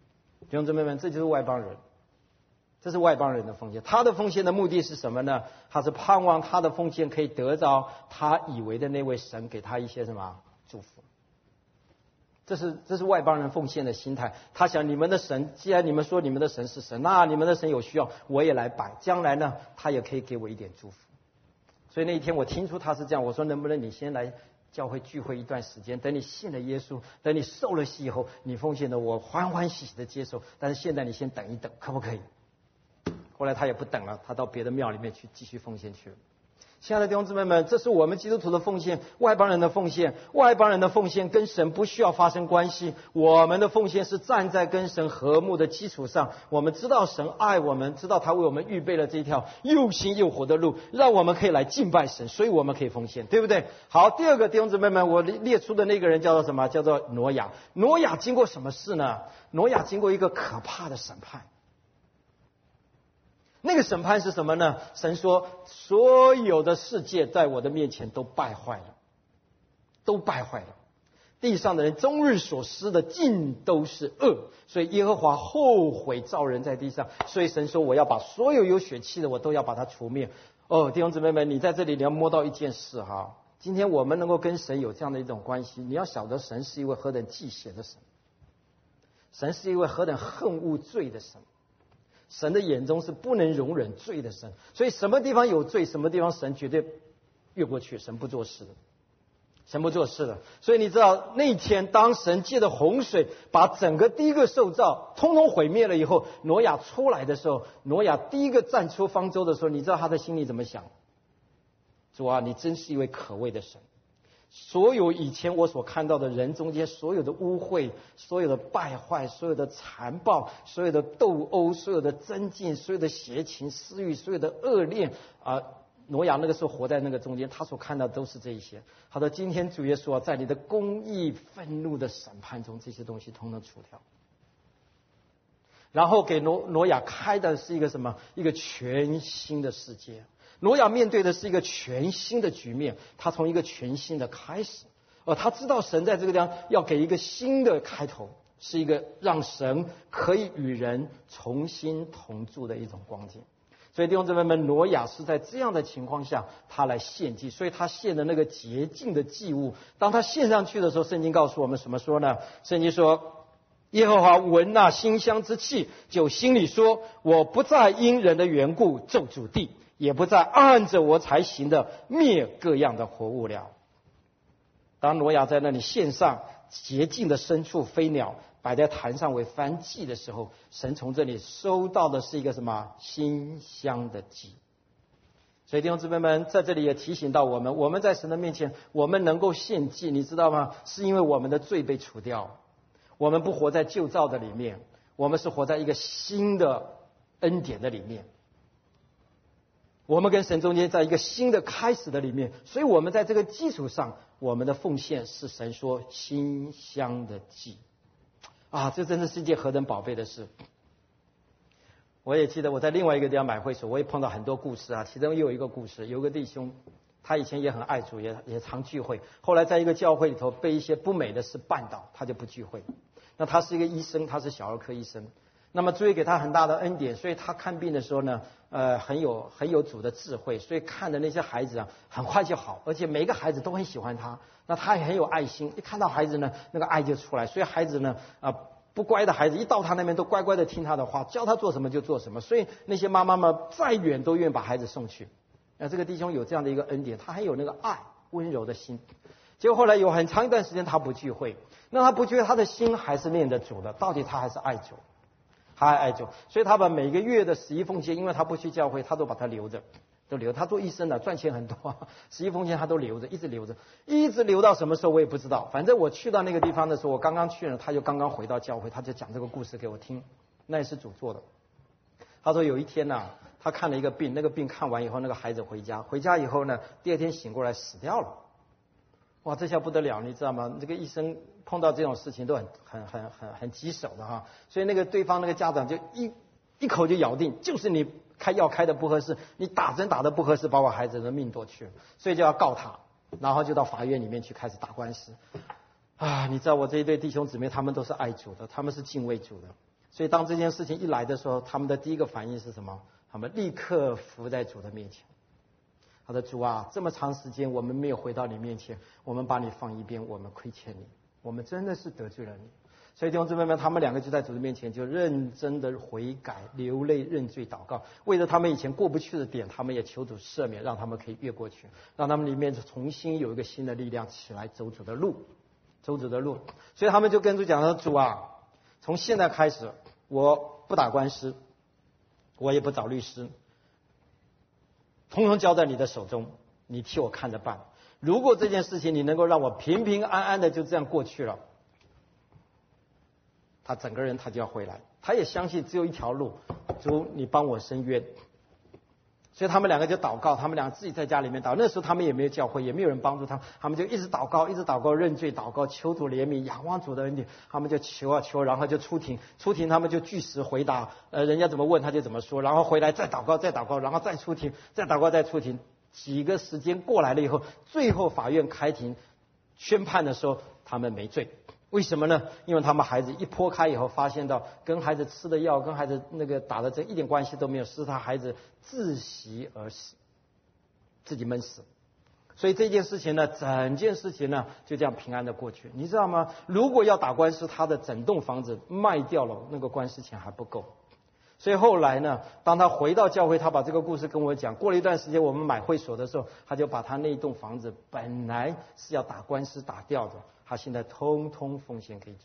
弟兄姊妹们，这就是外邦人，这是外邦人的奉献。他的奉献的目的是什么呢？他是盼望他的奉献可以得着他以为的那位神给他一些什么祝福。这是这是外邦人奉献的心态。他想，你们的神，既然你们说你们的神是神，那你们的神有需要，我也来摆，将来呢，他也可以给我一点祝福。所以那一天我听出他是这样，我说能不能你先来教会聚会一段时间，等你信了耶稣，等你受了洗以后，你奉献的我欢欢喜喜的接受，但是现在你先等一等，可不可以？后来他也不等了，他到别的庙里面去继续奉献去了。亲爱的弟兄姊妹们，这是我们基督徒的奉献，外邦人的奉献。外邦人的奉献跟神不需要发生关系，我们的奉献是站在跟神和睦的基础上。我们知道神爱我们，知道他为我们预备了这条又新又活的路，让我们可以来敬拜神，所以我们可以奉献，对不对？好，第二个弟兄姊妹们，我列出的那个人叫做什么？叫做挪亚。挪亚经过什么事呢？挪亚经过一个可怕的审判。那个审判是什么呢？神说，所有的世界在我的面前都败坏了，都败坏了。地上的人终日所施的尽都是恶，所以耶和华后悔造人在地上。所以神说，我要把所有有血气的我都要把它除灭。哦，弟兄姊妹们，你在这里你要摸到一件事哈，今天我们能够跟神有这样的一种关系，你要晓得神是一位何等忌邪的神，神是一位何等恨恶罪的神。神的眼中是不能容忍罪的神，所以什么地方有罪，什么地方神绝对越过去，神不做事的，神不做事的。所以你知道那天当神借着洪水把整个第一个受造通通毁灭了以后，挪亚出来的时候，挪亚第一个站出方舟的时候，你知道他的心里怎么想？主啊，你真是一位可畏的神。所有以前我所看到的人中间，所有的污秽，所有的败坏，所有的残暴，所有的斗殴，所有的争竞，所有的邪情私欲，所有的恶恋啊！挪亚那个时候活在那个中间，他所看到的都是这一些。好的，今天主耶稣在你的公义愤怒的审判中，这些东西统统除掉。然后给挪挪亚开的是一个什么？一个全新的世界。挪亚面对的是一个全新的局面，他从一个全新的开始，而他知道神在这个地方要给一个新的开头，是一个让神可以与人重新同住的一种光景。所以弟兄姊妹们，挪亚是在这样的情况下，他来献祭，所以他献的那个洁净的祭物，当他献上去的时候，圣经告诉我们什么说呢？圣经说，耶和华闻那馨香之气，就心里说，我不再因人的缘故咒诅地，也不再按着我才行的灭各样的活物了。当挪亚在那里献上洁净的牲畜飞鸟，摆在坛上为燔祭的时候，神从这里收到的是一个什么？馨香的祭。所以弟兄姊妹们，在这里也提醒到我们，我们在神的面前，我们能够献祭，你知道吗？是因为我们的罪被除掉，我们不活在旧造的里面，我们是活在一个新的恩典的里面。我们跟神中间在一个新的开始的里面，所以我们在这个基础上，我们的奉献是神说馨香的祭啊！这真的是一件何等宝贝的事。我也记得我在另外一个地方买会所，我也碰到很多故事啊，其中也有一个故事，有个弟兄，他以前也很爱主，也也常聚会，后来在一个教会里头被一些不美的事绊倒，他就不聚会。那他是一个医生，他是小儿科医生，那么主也给他很大的恩典，所以他看病的时候呢，呃，很有很有主的智慧，所以看的那些孩子啊，很快就好，而且每一个孩子都很喜欢他。那他也很有爱心，一看到孩子呢，那个爱就出来，所以孩子呢，啊、呃，不乖的孩子一到他那边都乖乖的听他的话，教他做什么就做什么，所以那些妈妈们再远都愿意把孩子送去。那这个弟兄有这样的一个恩典，他很有那个爱温柔的心。结果后来有很长一段时间他不聚会，那他不聚会，他的心还是念着主的，到底他还是爱主。他还爱主，所以他把每个月的十一奉献，因为他不去教会，他都把它留着，都留。他做医生的，赚钱很多，十一奉献他都留着，一直留着，一直留到什么时候我也不知道。反正我去到那个地方的时候，我刚刚去了，他就刚刚回到教会，他就讲这个故事给我听，那也是主做的。他说有一天呢、啊，他看了一个病，那个病看完以后，那个孩子回家，回家以后呢，第二天醒过来死掉了。哇，这下不得了，你知道吗？这个医生碰到这种事情都很很很很很棘手的哈，所以那个对方那个家长就一一口就咬定，就是你开药开的不合适，你打针打的不合适，把我孩子的命夺去了，所以就要告他，然后就到法院里面去开始打官司。啊，你知道我这一对弟兄姊妹，他们都是爱主的，他们是敬畏主的， 所以当这件事情一来的时候，他们的第一个反应是什么？他们立刻伏在主的面前。他说：“主啊，这么长时间我们没有回到你面前，我们把你放一边，我们亏欠你，我们真的是得罪了你。”所以弟兄姊妹们，他们两个就在主的面前就认真的悔改、流泪认罪祷告，为了他们以前过不去的点，他们也求主赦免，让他们可以越过去，让他们里面重新有一个新的力量起来走主的路，走主的路。所以他们就跟主讲说：“主啊，从现在开始，我不打官司，我也不找律师。统统交在你的手中，你替我看着办。如果这件事情你能够让我平平安安的就这样过去了，他整个人他就要回来。他也相信只有一条路，主你帮我伸冤。”所以他们两个就祷告，他们俩自己在家里面祷告。那时候他们也没有教会，也没有人帮助他们，他们就一直祷告，一直祷告，认罪祷告，求主怜悯，仰望主的恩典。他们就求啊求，然后就出庭，出庭他们就据实回答，呃，人家怎么问他就怎么说，然后回来再祷告，再祷告，然后再出庭，再祷告，再出庭。几个时间过来了以后，最后法院开庭宣判的时候，他们没罪。为什么呢？因为他们孩子一剖开以后，发现到跟孩子吃的药、跟孩子那个打的针一点关系都没有，是他孩子窒息而死，自己闷死。所以这件事情呢，整件事情呢就这样平安的过去。你知道吗？如果要打官司，他的整栋房子卖掉了，那个官司钱还不够。所以后来呢，当他回到教会，他把这个故事跟我讲。过了一段时间，我们买会所的时候，他就把他那一栋房子本来是要打官司打掉的，他现在通通奉献给主。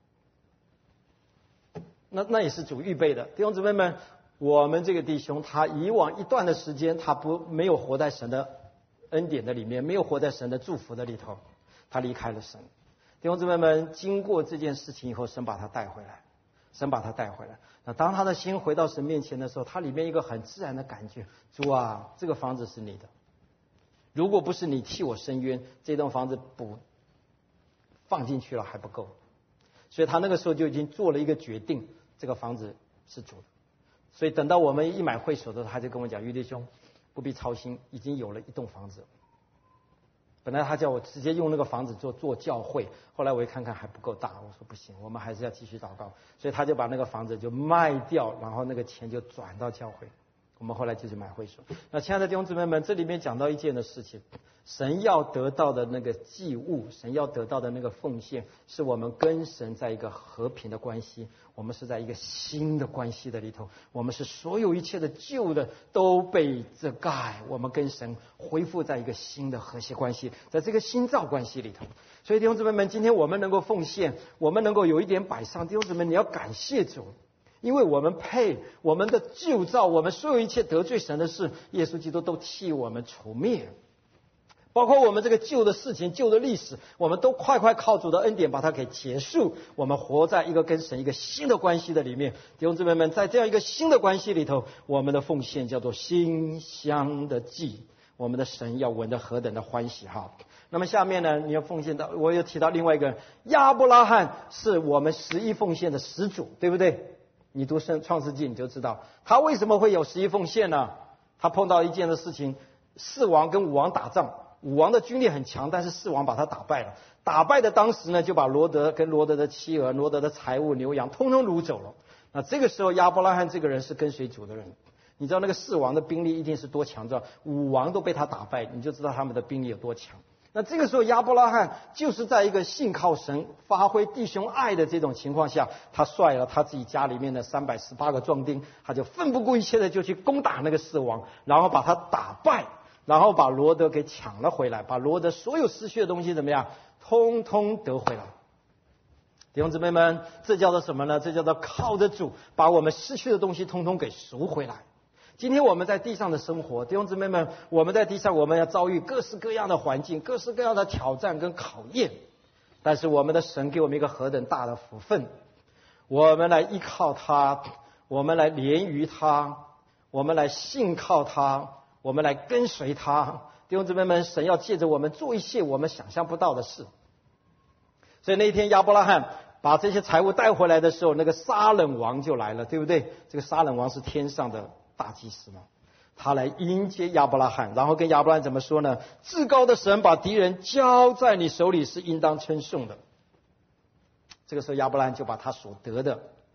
那那也是主预备的。弟兄姊妹们，我们这个弟兄他以往一段的时间，他不没有活在神的恩典的里面，没有活在神的祝福的里头，他离开了神。弟兄姊妹们，经过这件事情以后，神把他带回来，神把他带回来。那当他的心回到神面前的时候，他里面一个很自然的感觉：主啊，这个房子是你的。如果不是你替我伸冤，这栋房子补放进去了还不够。所以他那个时候就已经做了一个决定，这个房子是主的。所以等到我们一买会所的时候，他就跟我讲：于弟兄，不必操心，已经有了一栋房子。本来他叫我直接用那个房子做做教会，后来我一看看还不够大，我说不行，我们还是要继续祷告。所以他就把那个房子就卖掉，然后那个钱就转到教会。我们后来就去买会所。那亲爱的弟兄姊妹们，这里面讲到一件的事情，神要得到的那个祭物，神要得到的那个奉献，是我们跟神在一个和平的关系，我们是在一个新的关系的里头，我们是所有一切的旧的都被遮盖，我们跟神恢复在一个新的和谐关系，在这个新造关系里头。所以弟兄姊妹们，今天我们能够奉献，我们能够有一点摆上，弟兄姊妹，你要感谢主。因为我们配，我们的旧造，我们所有一切得罪神的事，耶稣基督都替我们除灭，包括我们这个旧的事情、旧的历史，我们都快快靠主的恩典把它给结束。我们活在一个跟神一个新的关系的里面，弟兄姊妹们，在这样一个新的关系里头，我们的奉献叫做馨香的祭，我们的神要闻得何等的欢喜哈。那么下面呢，你要奉献到，我又提到另外一个人，亚伯拉罕是我们十一奉献的始祖，对不对？你读圣创世纪你就知道他为什么会有十一奉献呢？他碰到一件的事情，四王跟五王打仗，五王的军力很强，但是四王把他打败了。打败的当时呢，就把罗德跟罗德的妻儿、罗德的财物、牛羊通通掳走了。那这个时候亚伯拉罕这个人是跟随主的人，你知道那个四王的兵力一定是多强壮，五王都被他打败，你就知道他们的兵力有多强。那这个时候亚伯拉罕就是在一个信靠神、发挥弟兄爱的这种情况下，他率了他自己家里面的三百十八个壮丁，他就奋不顾一切的就去攻打那个四王，然后把他打败，然后把罗德给抢了回来，把罗德所有失去的东西怎么样，通通得回来。弟兄姊妹们，这叫做什么呢？这叫做靠着主把我们失去的东西通通给赎回来。今天我们在地上的生活，弟兄姊妹们，我们在地上我们要遭遇各式各样的环境，各式各样的挑战跟考验，但是我们的神给我们一个何等大的福分，我们来依靠他，我们来连于他，我们来信靠他，我们来跟随他。弟兄姊妹们，神要借着我们做一些我们想象不到的事。所以那一天亚伯拉罕把这些财物带回来的时候，那个撒冷王就来了，对不对？这个撒冷王是天上的大祭司嘛，他来迎接亚伯拉罕，然后跟亚伯拉罕怎么说呢？至高的神把敌人交在你手里是应当称颂的。这个时候亚伯拉罕就把他所得的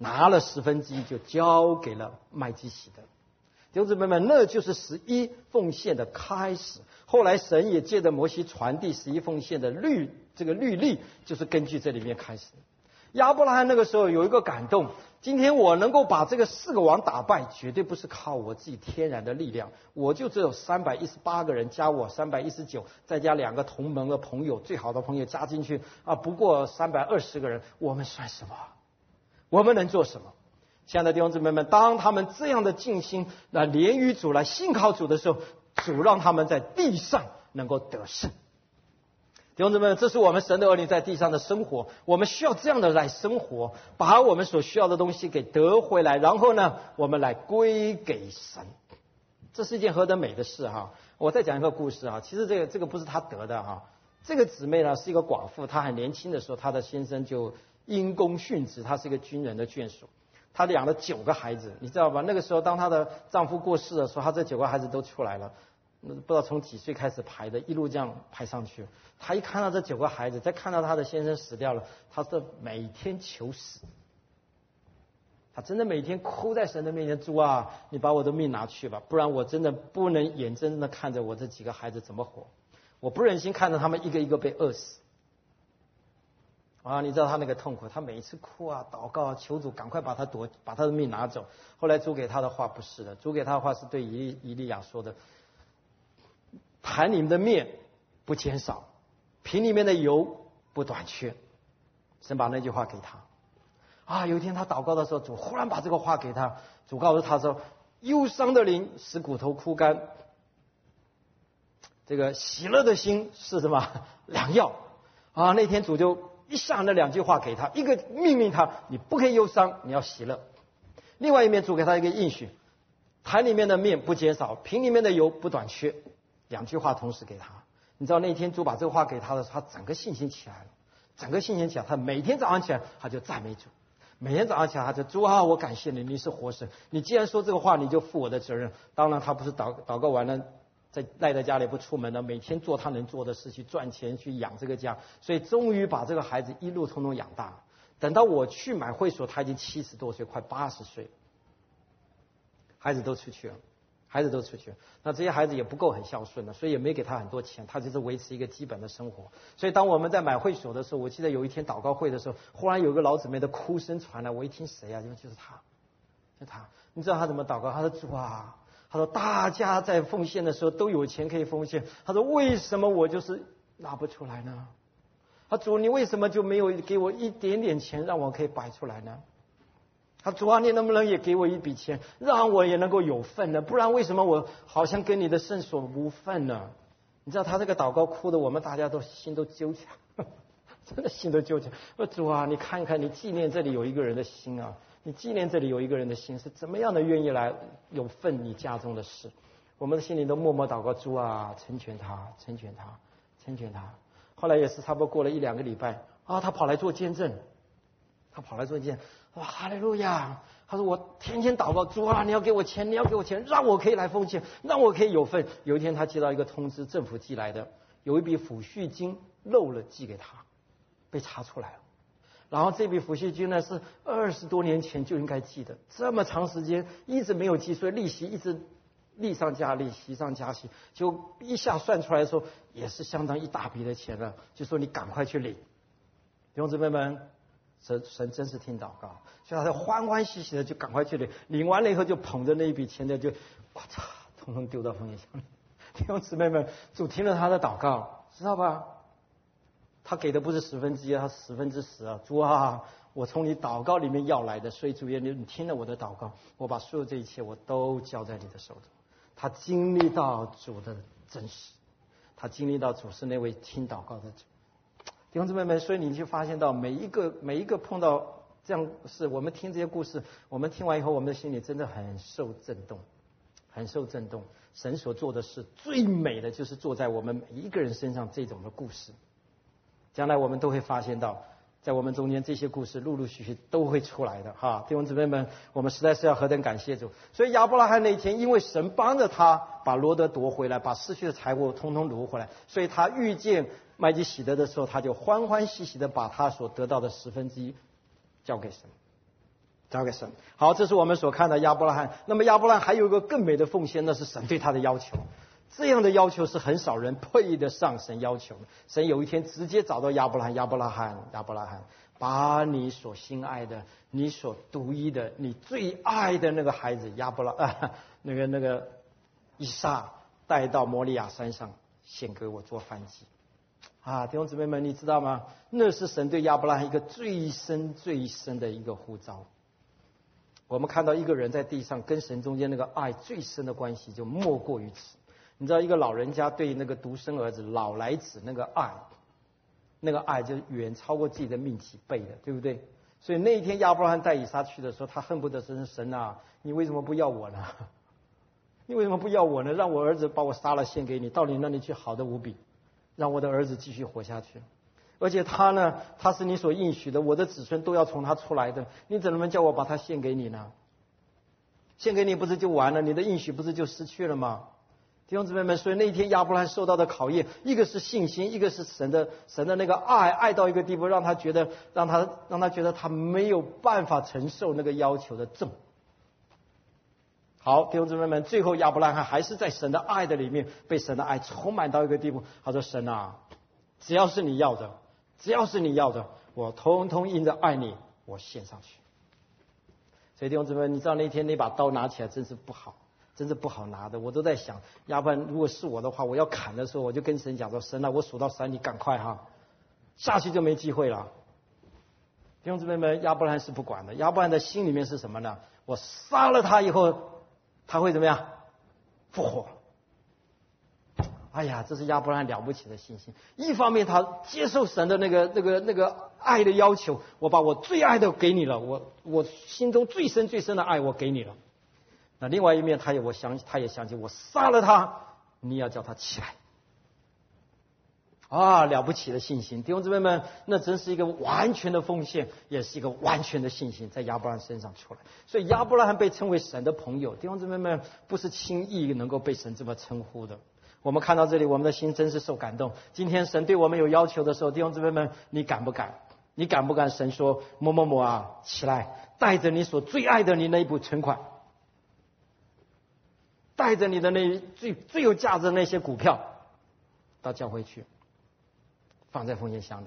拿了十分之一就交给了麦基洗德。弟兄姊妹们，那就是十一奉献的开始。后来神也借着摩西传递十一奉献的律，这个律例就是根据这里面开始。亚伯拉罕那个时候有一个感动，今天我能够把这个四个王打败，绝对不是靠我自己天然的力量，我就只有三百一十八个人，加我三百一十九，再加两个同盟的朋友，最好的朋友加进去啊，不过三百二十个人，我们算什么？我们能做什么？亲爱的弟兄姊妹们，当他们这样的尽心来连于主，来信靠主的时候，主让他们在地上能够得胜。弟兄姊妹们，这是我们神的儿女在地上的生活，我们需要这样的来生活，把我们所需要的东西给得回来，然后呢，我们来归给神。这是一件何等美的事哈！我再讲一个故事啊，其实这个这个不是他得的哈，这个姊妹呢是一个寡妇，她很年轻的时候，她的先生就因公殉职，她是一个军人的眷属。她养了九个孩子，你知道吧？那个时候，当她的丈夫过世的时候，她这九个孩子都出来了，不知道从几岁开始排的，一路这样排上去。她一看到这九个孩子，再看到她的先生死掉了，她是每天求死。她真的每天哭在神的面前，主啊，你把我的命拿去吧，不然我真的不能眼睁睁的看着我这几个孩子怎么活，我不忍心看着他们一个一个被饿死。啊，你知道他那个痛苦，他每一次哭啊、祷告啊、求主赶快把他夺，把他的命拿走。后来主给他的话不是的，主给他的话是对以利以利亚说的：坛里面的面不减少，瓶里面的油不短缺。神把那句话给他。啊，有一天他祷告的时候，主忽然把这个话给他，主告诉他说：忧伤的灵使骨头枯干，这个喜乐的心是什么？良药。啊，那天主就一下那两句话给他，一个命令他，你不可以忧伤，你要喜乐；另外一面主给他一个应许，坛里面的面不减少，瓶里面的油不短缺。两句话同时给他。你知道那天主把这个话给他的时候，他整个信心起来了，整个信心起来，他每天早上起来他就赞美主，每天早上起来他就主啊，我感谢你，你是活神，你既然说这个话，你就负我的责任。当然他不是祷祷告完了在赖在家里不出门了，每天做他能做的事，去赚钱去养这个家，所以终于把这个孩子一路通通养大。等到我去买会所，他已经七十多岁，快八十岁，孩子都出去了，孩子都出去了。那这些孩子也不够很孝顺的，所以也没给他很多钱，他就是维持一个基本的生活。所以当我们在买会所的时候，我记得有一天祷告会的时候，忽然有个老姊妹的哭声传来，我一听谁啊？因为就是他，就他。你知道他怎么祷告？他说主啊。他说大家在奉献的时候都有钱可以奉献，他说为什么我就是拿不出来呢？他主你为什么就没有给我一点点钱让我可以摆出来呢？他主啊你能不能也给我一笔钱让我也能够有份呢？不然为什么我好像跟你的圣所无份呢？你知道他这个祷告哭的我们大家都心都揪起来，真的心都揪起来。我主啊你看看你纪念这里有一个人的心啊，你纪念这里有一个人的心是怎么样的愿意来有份你家中的事，我们的心里都默默祷告，主啊成全他成全他成全他。后来也是差不多过了一两个礼拜啊，他跑来做见证，他跑来做见证，哇哈利路亚，他说我天天祷告，主啊你要给我钱你要给我钱，让我可以来奉献，让我可以有份。有一天他接到一个通知，政府寄来的，有一笔抚恤金漏了寄给他，被查出来了。然后这笔抚恤金呢是二十多年前就应该寄的，这么长时间一直没有寄，所以利息一直利上加利，息上加息，就一下算出来的时候也是相当一大笔的钱了，就说你赶快去领。弟兄姊妹们，神神真是听祷告，所以他就欢欢喜喜的就赶快去领，领完了以后就捧着那一笔钱呢就咔嚓统统丢到风险箱里。弟兄姊妹们，主听了他的祷告，知道吧？他给的不是十分之一，他十分之十啊！主啊，我从你祷告里面要来的，所以主耶稣，你听了我的祷告，我把所有这一切我都交在你的手中。他经历到主的真实，他经历到主是那位听祷告的主。弟兄姊妹们，所以你就发现到每一个每一个碰到这样事，我们听这些故事，我们听完以后，我们的心里真的很受震动，很受震动。神所做的事最美的就是做在我们每一个人身上这种的故事。将来我们都会发现到，在我们中间这些故事陆陆续续都会出来的哈，弟兄姊妹们，我们实在是要何等感谢主！所以亚伯拉罕那一天，因为神帮着他把罗得夺回来，把失去的财物通通夺回来，所以他遇见麦基洗德的时候，他就欢欢喜喜的把他所得到的十分之一交给神。弟交给神。好，这是我们所看的亚伯拉罕。那么亚伯拉罕还有一个更美的奉献，那是神对他的要求。这样的要求是很少人配得上神要求的。神有一天直接找到亚伯拉罕，亚伯拉罕，亚伯拉罕，把你所心爱的、你所独一的、你最爱的那个孩子亚伯拉啊，那个那个以撒带到摩利亚山上，献给我做燔祭。啊，弟兄姊妹们，你知道吗？那是神对亚伯拉罕一个最深最深的一个呼召。我们看到一个人在地上跟神中间那个爱最深的关系，就莫过于此。你知道，一个老人家对那个独生儿子老来子那个爱，那个爱就远超过自己的命几倍的，对不对？所以那一天亚伯拉罕带以撒去的时候，他恨不得说：神啊，你为什么不要我呢？你为什么不要我呢？让我儿子把我杀了献给你，到你那里去好的无比，让我的儿子继续活下去。而且他呢，他是你所应许的，我的子孙都要从他出来的，你怎么能叫我把他献给你呢？献给你不是就完了？你的应许不是就失去了吗？弟兄姊妹们，所以那一天亚伯拉罕受到的考验，一个是信心，一个是神的神的那个爱，爱到一个地步，让他觉得让他让他觉得他没有办法承受那个要求的重。好，弟兄姊妹们，最后亚伯拉罕还是在神的爱的里面，被神的爱充满到一个地步。他说：神啊，只要是你要的，只要是你要的，我通通因着爱你，我献上去。所以弟兄姊妹们，你知道那天那把刀拿起来真是不好，真是不好拿的。我都在想，要不然如果是我的话，我要砍的时候，我就跟神讲说：神啊，我数到三，你赶快哈，下去就没机会了。弟兄姊妹们，亚伯拉罕是不管的。亚伯拉罕的心里面是什么呢？我杀了他以后，他会怎么样？复活。哎呀，这是亚伯拉罕了不起的信心。一方面他接受神的那个那个那个爱的要求，我把我最爱的给你了，我我心中最深最深的爱我给你了。那另外一面，他也我相他也相信，我杀了他，你要叫他起来。啊，了不起的信心，弟兄姊妹们，那真是一个完全的奉献，也是一个完全的信心，在亚伯拉罕身上出来。所以亚伯拉罕被称为神的朋友，弟兄姊妹们，不是轻易能够被神这么称呼的。我们看到这里，我们的心真是受感动。今天神对我们有要求的时候，弟兄姊妹们，你敢不敢？你敢不敢？神说：某某某啊，起来，带着你所最爱的你那一笔存款，带着你的那最最有价值的那些股票，到教会去。放在奉献箱里。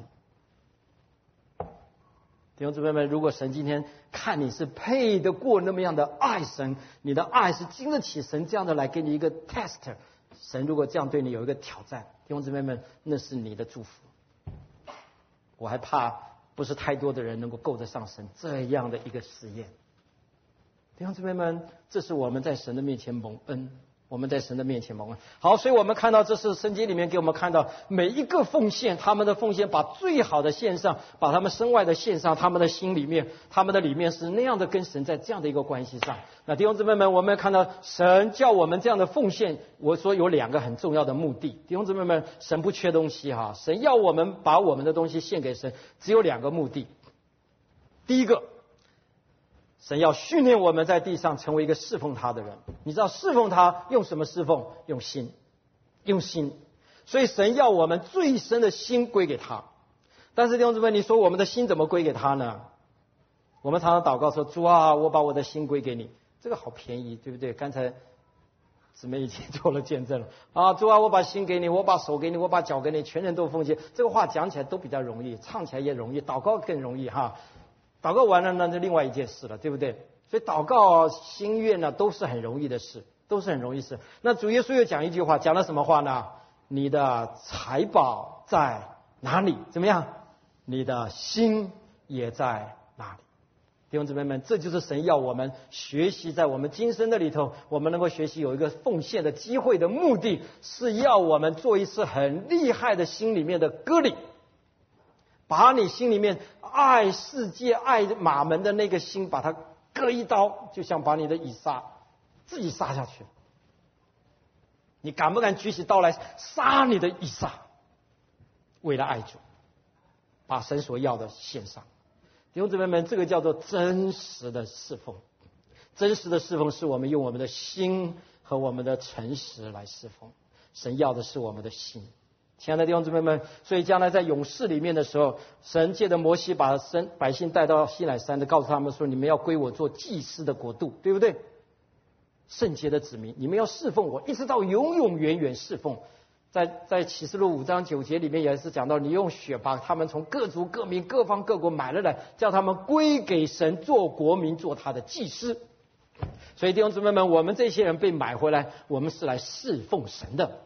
弟兄姊妹们，如果神今天看你是配得过那么样的爱神，你的爱是经得起神这样的来给你一个 test， 神如果这样对你有一个挑战，弟兄姊妹们，那是你的祝福。我还怕不是太多的人能够够得上神这样的一个实验。弟兄姊妹们，这是我们在神的面前蒙恩，我们在神的面前蒙恩。好，所以我们看到这是圣经里面给我们看到每一个奉献，他们的奉献把最好的献上，把他们身外的献上，他们的心里面，他们的里面是那样的跟神在这样的一个关系上。那弟兄姊妹们，我们看到神叫我们这样的奉献，我说有两个很重要的目的。弟兄姊妹们，神不缺东西哈，神要我们把我们的东西献给神，只有两个目的。第一个，神要训练我们在地上成为一个侍奉他的人。你知道侍奉他用什么侍奉？用心，用心。所以神要我们最深的心归给他。但是弟兄姊妹，你说我们的心怎么归给他呢？我们常常祷告说：主啊，我把我的心归给你。这个好便宜，对不对？刚才姊妹已经做了见证了啊！主啊，我把心给你，我把手给你，我把脚给你，全人都奉献。这个话讲起来都比较容易，唱起来也容易，祷告更容易哈。祷告完了，那是另外一件事了，对不对？所以祷告、心愿呢，都是很容易的事，都是很容易的事。那主耶稣又讲一句话，讲了什么话呢？你的财宝在哪里？怎么样？你的心也在哪里？弟兄姊妹们，这就是神要我们学习，在我们今生的里头，我们能够学习有一个奉献的机会的目的，是要我们做一次很厉害的心里面的割礼。把你心里面爱世界、爱马门的那个心，把它割一刀，就像把你的以撒自己杀下去。你敢不敢举起刀来杀你的以撒？为了爱主，把神所要的献上。弟兄姊妹们，这个叫做真实的侍奉。真实的侍奉是我们用我们的心和我们的诚实来侍奉。神要的是我们的心。 亲爱的弟兄姊妹们，所以将来在勇士里面的时候，神借着摩西把神百姓带到西乃山的，告诉他们说：你们要归我做祭司的国度，对不对？圣洁的子民，你们要侍奉我，一直到永永远远侍奉。在在启示录五章九节里面也是讲到，你用血把他们从各族各民各方各国买了来，叫他们归给神，做国民，做他的祭司。所以弟兄姊妹们，我们这些人被买回来，我们是来侍奉神的。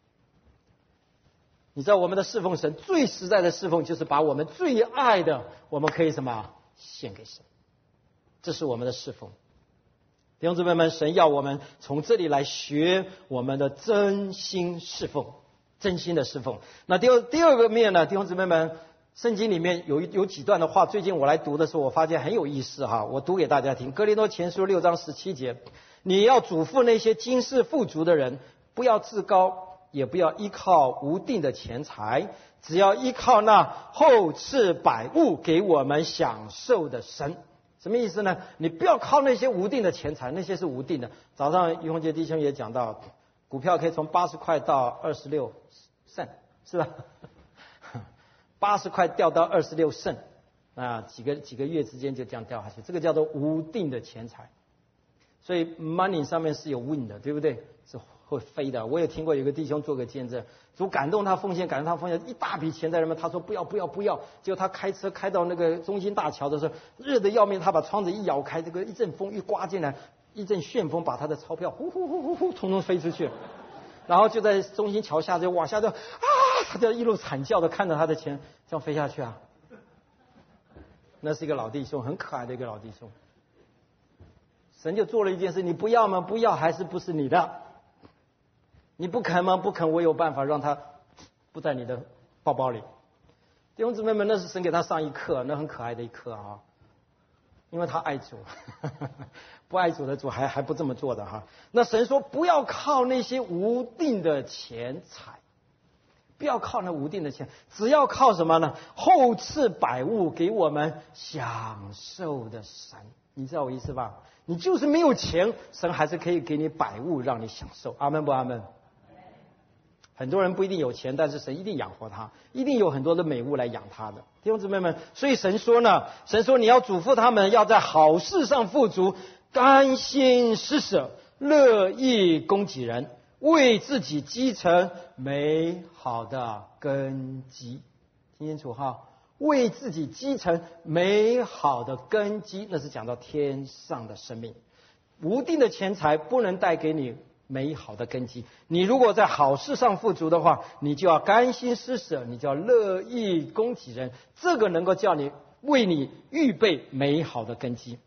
你知道我们的侍奉神最实在的侍奉，就是把我们最爱的，我们可以什么献给神，这是我们的侍奉。弟兄姊妹们，神要我们从这里来学我们的真心侍奉，真心的侍奉。那第二第二个面呢，弟兄姊妹们，圣经里面有有几段的话，最近我来读的时候，我发现很有意思哈，我读给大家听。哥林多前书六章十七节，你要嘱咐那些今世富足的人，不要自高，也不要依靠无定的钱财，只要依靠那厚赐百物给我们享受的神。什么意思呢？你不要靠那些无定的钱财，那些是无定的。早上于洪杰弟兄也讲到，股票可以从八十块到二十六圣，是吧？八十块掉到二十六圣，啊，几个几个月之间就这样掉下去，这个叫做无定的钱财。所以 money 上面是有 wind 的，对不对？是会飞的。我也听过有个弟兄做个见证，主感动他奉献，感动他奉献一大笔钱在那边，他说不要不要不要。结果他开车开到那个中心大桥的时候，热得要命，他把窗子一摇开，这个一阵风一刮进来，一阵旋风把他的钞票呼呼呼呼呼通通飞出去，然后就在中心桥下就往下就啊，他就一路惨叫的看着他的钱这样飞下去啊。那是一个老弟兄，很可爱的一个老弟兄。神就做了一件事，你不要吗？不要还是不是你的？你不肯吗？不肯，我有办法让他不在你的包包里。弟兄姊妹们，那是神给他上一课，那很可爱的一课啊，因为他爱主，不爱主的主还还不这么做的哈。那神说不要靠那些无定的钱财，不要靠那无定的钱，只要靠什么呢？厚赐百物给我们享受的神。你知道我意思吧？你就是没有钱，神还是可以给你百物让你享受。阿们不阿们？很多人不一定有钱，但是神一定养活他，一定有很多的美物来养他的。弟兄姊妹们，所以神说呢，神说你要嘱咐他们要在好事上富足，甘心施舍，乐意供给人，为自己积成美好的根基。听清楚哈，为自己积成美好的根基，那是讲到天上的生命。无定的钱财不能带给你美好的根基。你如果在好事上富足的话，你就要甘心施舍，你就要乐意供给人，这个能够叫你为你预备美好的根基。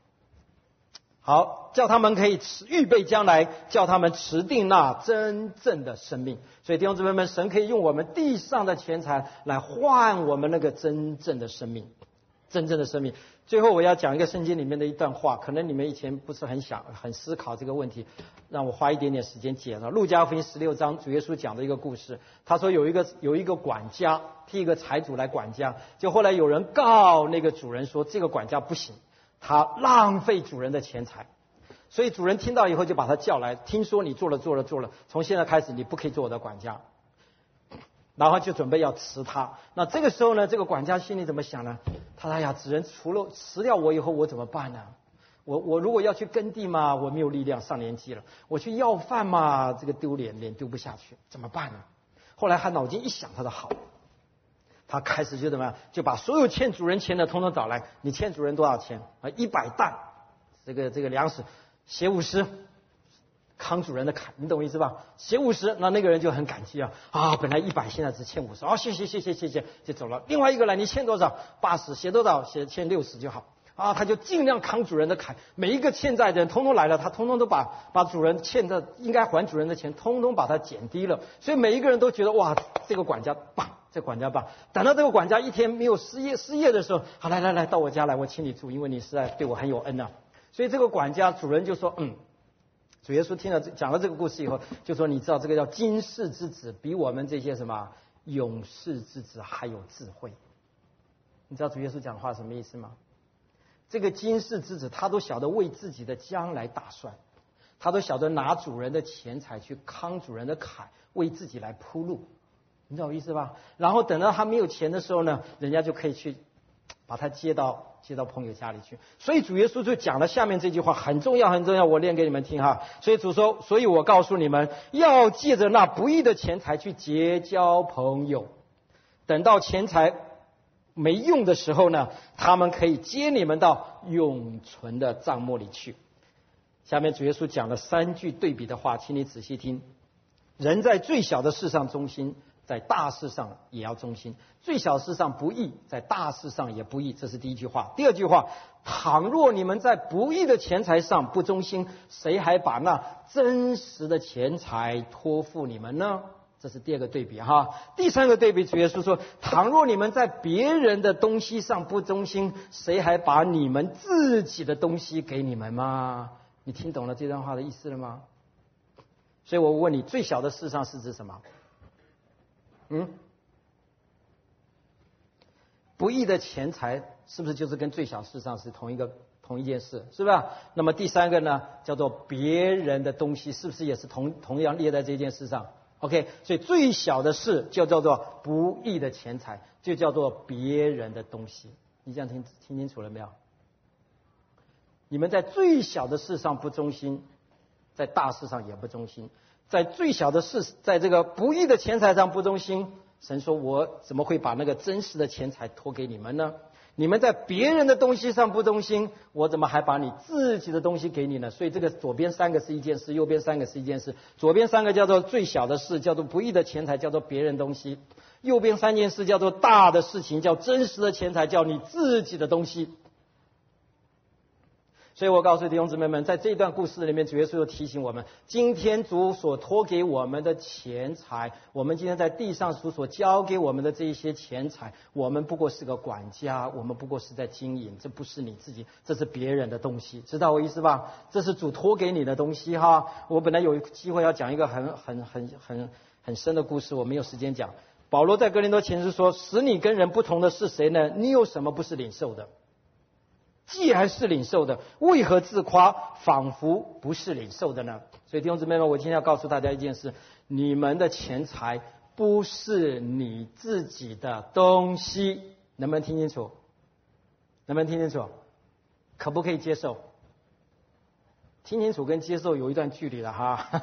好，叫他们可以持预备将来，叫他们持定那真正的生命。所以弟兄姊妹们，神可以用我们地上的钱财来换我们那个真正的生命，真正的生命。最后我要讲一个圣经里面的一段话，可能你们以前不是很想很思考这个问题，让我花一点点时间解了。路加福音十六章，主耶稣讲的一个故事。他说有一个有一个管家替一个财主来管家，就后来有人告那个主人说这个管家不行，他浪费主人的钱财。所以主人听到以后就把他叫来，听说你做了做了做了，从现在开始你不可以做我的管家。然后就准备要辞他。那这个时候呢，这个管家心里怎么想呢？他说：“哎呀，主人除了辞掉我以后，我怎么办呢？我我如果要去耕地嘛，我没有力量，上年纪了；我去要饭嘛，这个丢脸，脸丢不下去，怎么办呢？”后来他脑筋一想，他说：“好。”他开始就怎么样，就把所有欠主人钱的统统找来。你欠主人多少钱啊？一百担，这个这个粮食，写五十。扛主人的坎，你懂我意思吧？写五十，那那个人就很感激啊啊！本来一百，现在只欠五十，啊，谢谢谢谢谢谢，就走了。另外一个来，你欠多少？八十，写多少？写欠六十就好啊！他就尽量扛主人的坎，每一个欠债的人通通来了，他通通都把把主人欠的应该还主人的钱，通通把它减低了。所以每一个人都觉得哇，这个管家棒，这管家棒。等到这个管家一天没有失业失业的时候，好，来来来，到我家来，我请你住，因为你实在对我很有恩啊。所以这个管家主人就说，嗯。主耶稣听了讲了这个故事以后，就说：“你知道这个叫今世之子，比我们这些什么永世之子还有智慧。”你知道主耶稣讲话什么意思吗？这个今世之子，他都晓得为自己的将来打算，他都晓得拿主人的钱财去扛主人的坎，为自己来铺路。 你知道我意思吧？然后等到他没有钱的时候呢，人家就可以去把他接到接到朋友家里去。所以主耶稣就讲了下面这句话，很重要很重要，我念给你们听哈。所以主说，所以我告诉你们，要借着那不义的钱财去结交朋友，等到钱财没用的时候呢，他们可以接你们到永存的帐幕里去。下面主耶稣讲了三句对比的话，请你仔细听。人在最小的事上忠心，在大事上也要忠心；最小事上不义，在大事上也不义。这是第一句话。第二句话，倘若你们在不义的钱财上不忠心，谁还把那真实的钱财托付你们呢？这是第二个对比哈。第三个对比，主耶稣说，倘若你们在别人的东西上不忠心，谁还把你们自己的东西给你们吗？你听懂了这段话的意思了吗？所以我问你，最小的事上是指什么？嗯，不义的钱财是不是就是跟最小事上是同一个同一件事，是吧？那么第三个呢，叫做别人的东西，是不是也是同同样列在这件事上 ？OK， 所以最小的事就叫做不义的钱财，就叫做别人的东西。你这样听听清楚了没有？你们在最小的事上不忠心，在大事上也不忠心。在最小的事，在这个不义的钱财上不忠心，神说，我怎么会把那个真实的钱财托给你们呢？你们在别人的东西上不忠心，我怎么还把你自己的东西给你呢？所以这个左边三个是一件事，右边三个是一件事。左边三个叫做最小的事，叫做不义的钱财，叫做别人东西；右边三件事叫做大的事情，叫真实的钱财，叫你自己的东西。所以我告诉弟兄姊妹们，在这段故事里面，主耶稣又提醒我们，今天主所托给我们的钱财，我们今天在地上主所交给我们的这一些钱财，我们不过是个管家，我们不过是在经营，这不是你自己，这是别人的东西，知道我意思吧？这是主托给你的东西哈。我本来有机会要讲一个很很很很很深的故事，我没有时间讲。保罗在哥林多前书说，使你跟人不同的是谁呢？你有什么不是领受的？既然是领受的，为何自夸，仿佛不是领受的呢？所以弟兄姊妹们，我今天要告诉大家一件事：你们的钱财不是你自己的东西，能不能听清楚？能不能听清楚？可不可以接受？听清楚跟接受有一段距离了哈。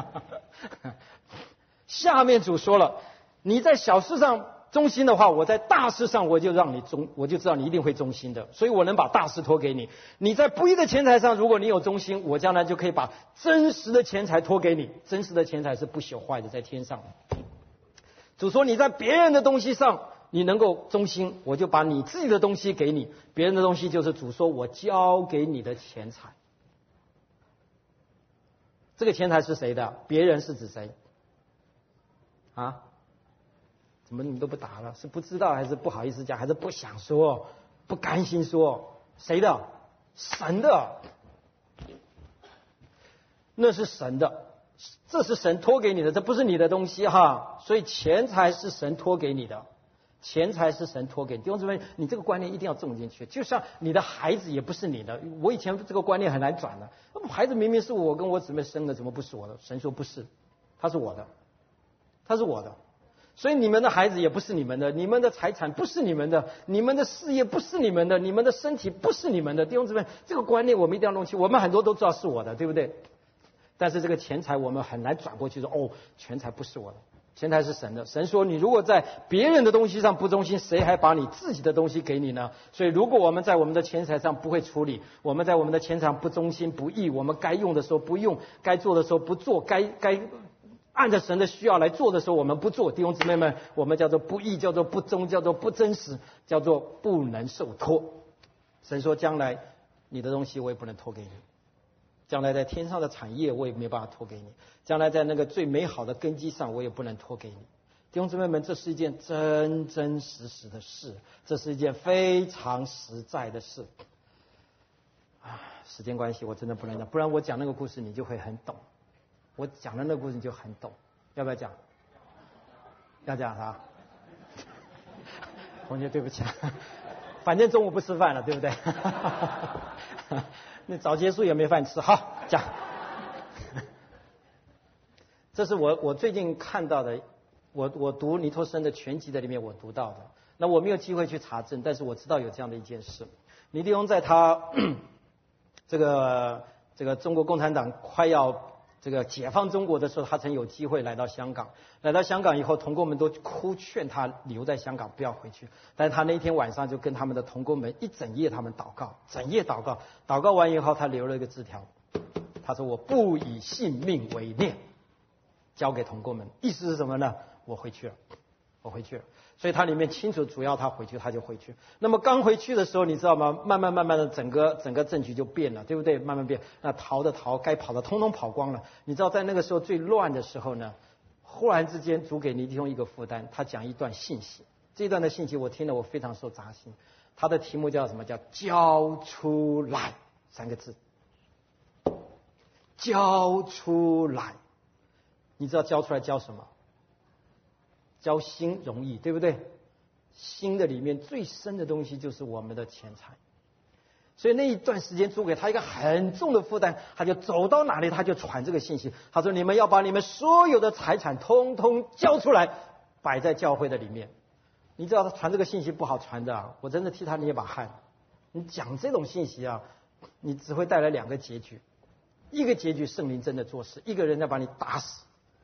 下面主说了，你在小事上忠心的话，我在大事上我就让你忠，我就知道你一定会忠心的，所以我能把大事托给你。你在不义的钱财上，如果你有忠心，我将来就可以把真实的钱财托给你。真实的钱财是不朽坏的，在天上。主说你在别人的东西上你能够忠心，我就把你自己的东西给你。别人的东西就是主说我交给你的钱财。这个钱财是谁的？别人是指谁？啊？怎么你们都不答了？是不知道，还是不好意思讲，还是不想说，不甘心说？谁的？神的。那是神的，这是神托给你的，这不是你的东西哈。所以钱财是神托给你的，钱财是神托给你。弟兄姊妹，你这个观念一定要种进去。就像你的孩子也不是你的，我以前这个观念很难转的。孩子明明是我跟我姊妹生的，怎么不是我的？神说不是，他是我的，他是我的。所以你们的孩子也不是你们的，你们的财产不是你们的，你们的事业不是你们的，你们的身体不是你们的。弟兄姊妹，这个观念我们一定要弄清。我们很多都知道是我的，对不对？但是这个钱财我们很难转过去说，哦，钱财不是我的，钱财是神的。神说你如果在别人的东西上不忠心，谁还把你自己的东西给你呢？所以如果我们在我们的钱财上不会处理，我们在我们的钱财上不忠心不义，我们该用的时候不用，该做的时候不做，该该按照神的需要来做的时候我们不做，弟兄姊妹们，我们叫做不义，叫做不忠，叫做不真实，叫做不能受托。神说将来你的东西我也不能托给你，将来在天上的产业我也没办法托给你，将来在那个最美好的根基上我也不能托给你。弟兄姊妹们，这是一件真真实实的事，这是一件非常实在的事啊！时间关系我真的不能讲，不然我讲那个故事你就会很懂，我讲的那个故事你就很懂。要不要讲？要讲啥？同学对不起，反正中午不吃饭了，对不对？那早结束也没饭吃。好，讲。这是我我最近看到的我我读尼托生的全集的里面我读到的。那我没有机会去查证，但是我知道有这样的一件事。尼迪翁在他这个这个中国共产党快要这个解放中国的时候，他曾有机会来到香港。来到香港以后，同工们都哭劝他留在香港，不要回去。但是他那天晚上就跟他们的同工们一整夜他们祷告，整夜祷告，祷告完以后，他留了一个字条，他说：“我不以性命为念。”交给同工们，意思是什么呢？我回去了，我回去了。所以他里面清楚，主要他回去，他就回去。那么刚回去的时候，你知道吗？慢慢慢慢的，整个整个政局就变了，对不对？慢慢变，那逃的逃，该跑的通通跑光了。你知道，在那个时候最乱的时候呢，忽然之间主给尼迪翁一个负担，他讲一段信息。这一段的信息我听了，我非常受扎心。他的题目叫什么？叫交出来三个字。交出来，你知道交出来交什么？交心容易，对不对？心的里面最深的东西就是我们的钱财。所以那一段时间主给他一个很重的负担，他就走到哪里他就传这个信息。他说：“你们要把你们所有的财产通通交出来，摆在教会的里面。”你知道他传这个信息不好传的啊，我真的替他捏把汗。你讲这种信息啊，你只会带来两个结局。一个结局，圣灵真的做事；一个人要把你打死。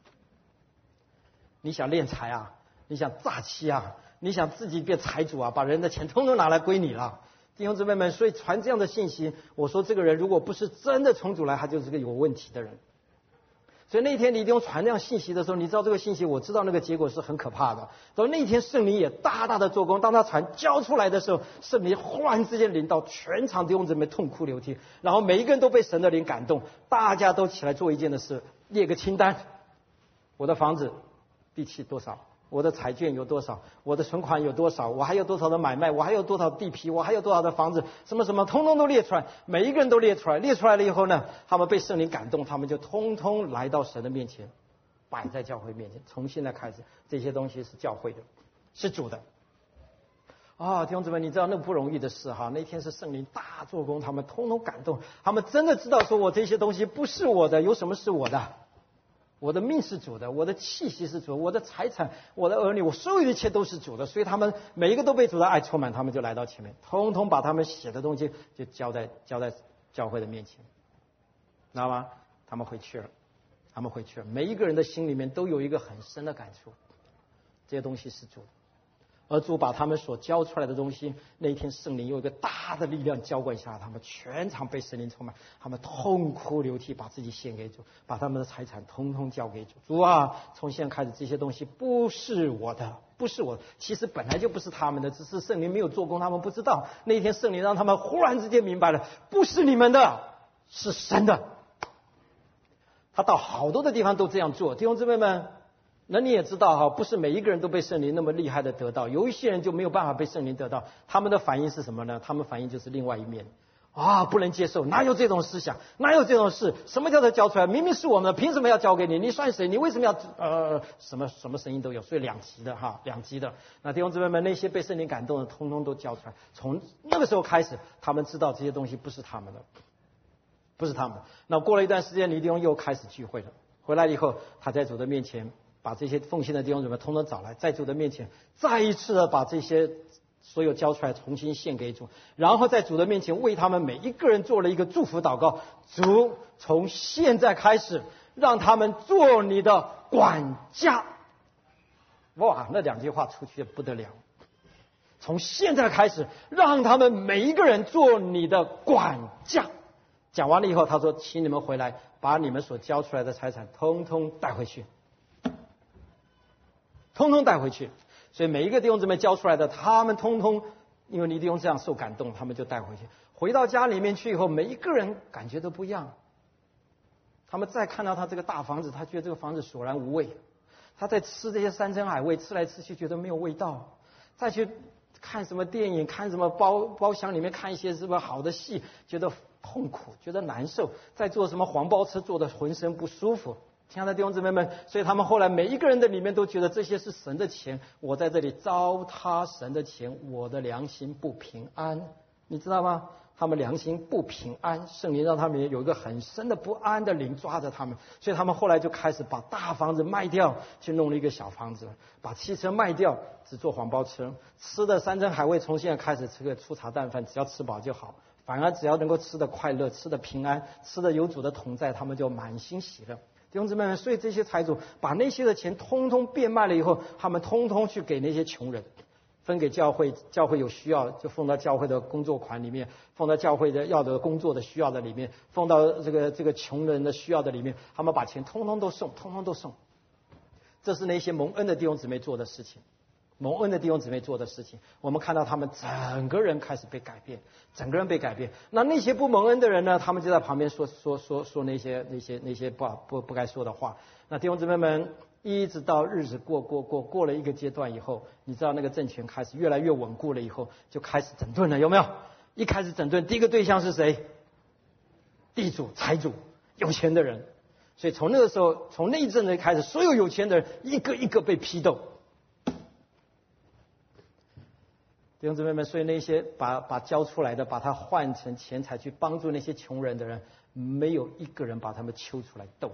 你想敛财啊？你想诈欺啊？你想自己变财主啊？把人的钱通通拿来归你了，弟兄姊妹们。所以传这样的信息，我说这个人如果不是真的从主来，他就是个有问题的人。所以那天你一定要传这样信息的时候，你知道这个信息，我知道那个结果是很可怕的。到那天圣灵也大大的做工，当他传交出来的时候，圣灵忽然之间临到全场弟兄姊妹痛哭流涕，然后每一个人都被神的灵感动，大家都起来做一件的事，列个清单，我的房子地契多少，我的彩券有多少，我的存款有多少，我还有多少的买卖，我还有多少地皮，我还有多少的房子，什么什么通通都列出来，每一个人都列出来。列出来了以后呢，他们被圣灵感动，他们就通通来到神的面前，摆在教会面前。从现在开始，这些东西是教会的，是主的。啊、哦，弟兄姊妹，你知道那不容易的事哈。那天是圣灵大做工，他们通通感动，他们真的知道说我这些东西不是我的，有什么是我的？我的命是主的，我的气息是主的，我的财产，我的儿女，我所有的一切都是主的。所以他们每一个都被主的爱充满，他们就来到前面，通通把他们写的东西就交在交在教会的面前，知道吗？他们回去了，他们回去了。每一个人的心里面都有一个很深的感触，这些东西是主的。而主把他们所交出来的东西，那一天圣灵有一个大的力量浇灌下来，他们全场被圣灵充满，他们痛哭流涕，把自己献给主，把他们的财产通通交给主。主啊，从现在开始这些东西不是我的，不是我的，其实本来就不是他们的，只是圣灵没有做工，他们不知道。那一天圣灵让他们忽然之间明白了，不是你们的，是神的。他到好多的地方都这样做，弟兄姊妹们。那你也知道哈，不是每一个人都被圣灵那么厉害的得到，有一些人就没有办法被圣灵得到，他们的反应是什么呢？他们反应就是另外一面啊，不能接受，哪有这种思想，哪有这种事？什么叫做交出来？明明是我们的，凭什么要交给你？你算谁？你为什么要呃什么什么声音都有，所以两极的哈，两极的。那弟兄姊妹们，那些被圣灵感动的，通通都交出来。从那个时候开始，他们知道这些东西不是他们的，不是他们的。那过了一段时间，尼迪翁又开始聚会了。回来以后，他在主的面前。把这些奉献的弟兄姊妹通通找来，在主的面前再一次的把这些所有交出来，重新献给主，然后在主的面前为他们每一个人做了一个祝福祷告。主从现在开始让他们做你的管家。哇，那两句话出去不得了。从现在开始让他们每一个人做你的管家。讲完了以后，他说：“请你们回来，把你们所交出来的财产通通带回去。”通通带回去，所以每一个弟兄姊妹交出来的，他们通通，因为尼迪翁这样受感动，他们就带回去。回到家里面去以后，每一个人感觉都不一样。他们再看到他这个大房子，他觉得这个房子索然无味。他在吃这些山珍海味，吃来吃去觉得没有味道。再去看什么电影，看什么包包厢里面看一些什么好的戏，觉得痛苦，觉得难受。再坐什么黄包车，坐得浑身不舒服。亲爱的弟兄姊妹们，所以他们后来每一个人的里面都觉得这些是神的钱，我在这里糟蹋神的钱，我的良心不平安，你知道吗？ 他们良心不平安，圣灵让他们有一个很深的不安的灵抓着他们，所以他们后来就开始把大房子卖掉，去弄了一个小房子，把汽车卖掉，只坐黄包车，吃的山珍海味从现在开始吃个粗茶淡饭，只要吃饱就好，反而只要能够吃的快乐，吃的平安，吃的有主的同在，他们就满心喜乐。弟兄姊妹们，所以这些财主把那些的钱通通变卖了以后，他们通通去给那些穷人，分给教会，教会有需要就放到教会的工作款里面，放到教会的要的工作的需要的里面，放到这个这个穷人的需要的里面，他们把钱通通都送，通通都送。这是那些蒙恩的弟兄姊妹做的事情，蒙恩的弟兄姊妹做的事情，我们看到他们整个人开始被改变，整个人被改变。那那些不蒙恩的人呢，他们就在旁边说说说说那些那些那些不不不该说的话。那弟兄姊妹们，一直到日子过过过过了一个阶段以后，你知道那个政权开始越来越稳固了以后，就开始整顿了，有没有？一开始整顿，第一个对象是谁？地主、财主、有钱的人。所以从那个时候，从那一阵子开始，所有有钱的人一个一个被批斗。弟兄姊妹们，所以那些把把交出来的，把它换成钱财去帮助那些穷人的人，没有一个人把他们揪出来斗。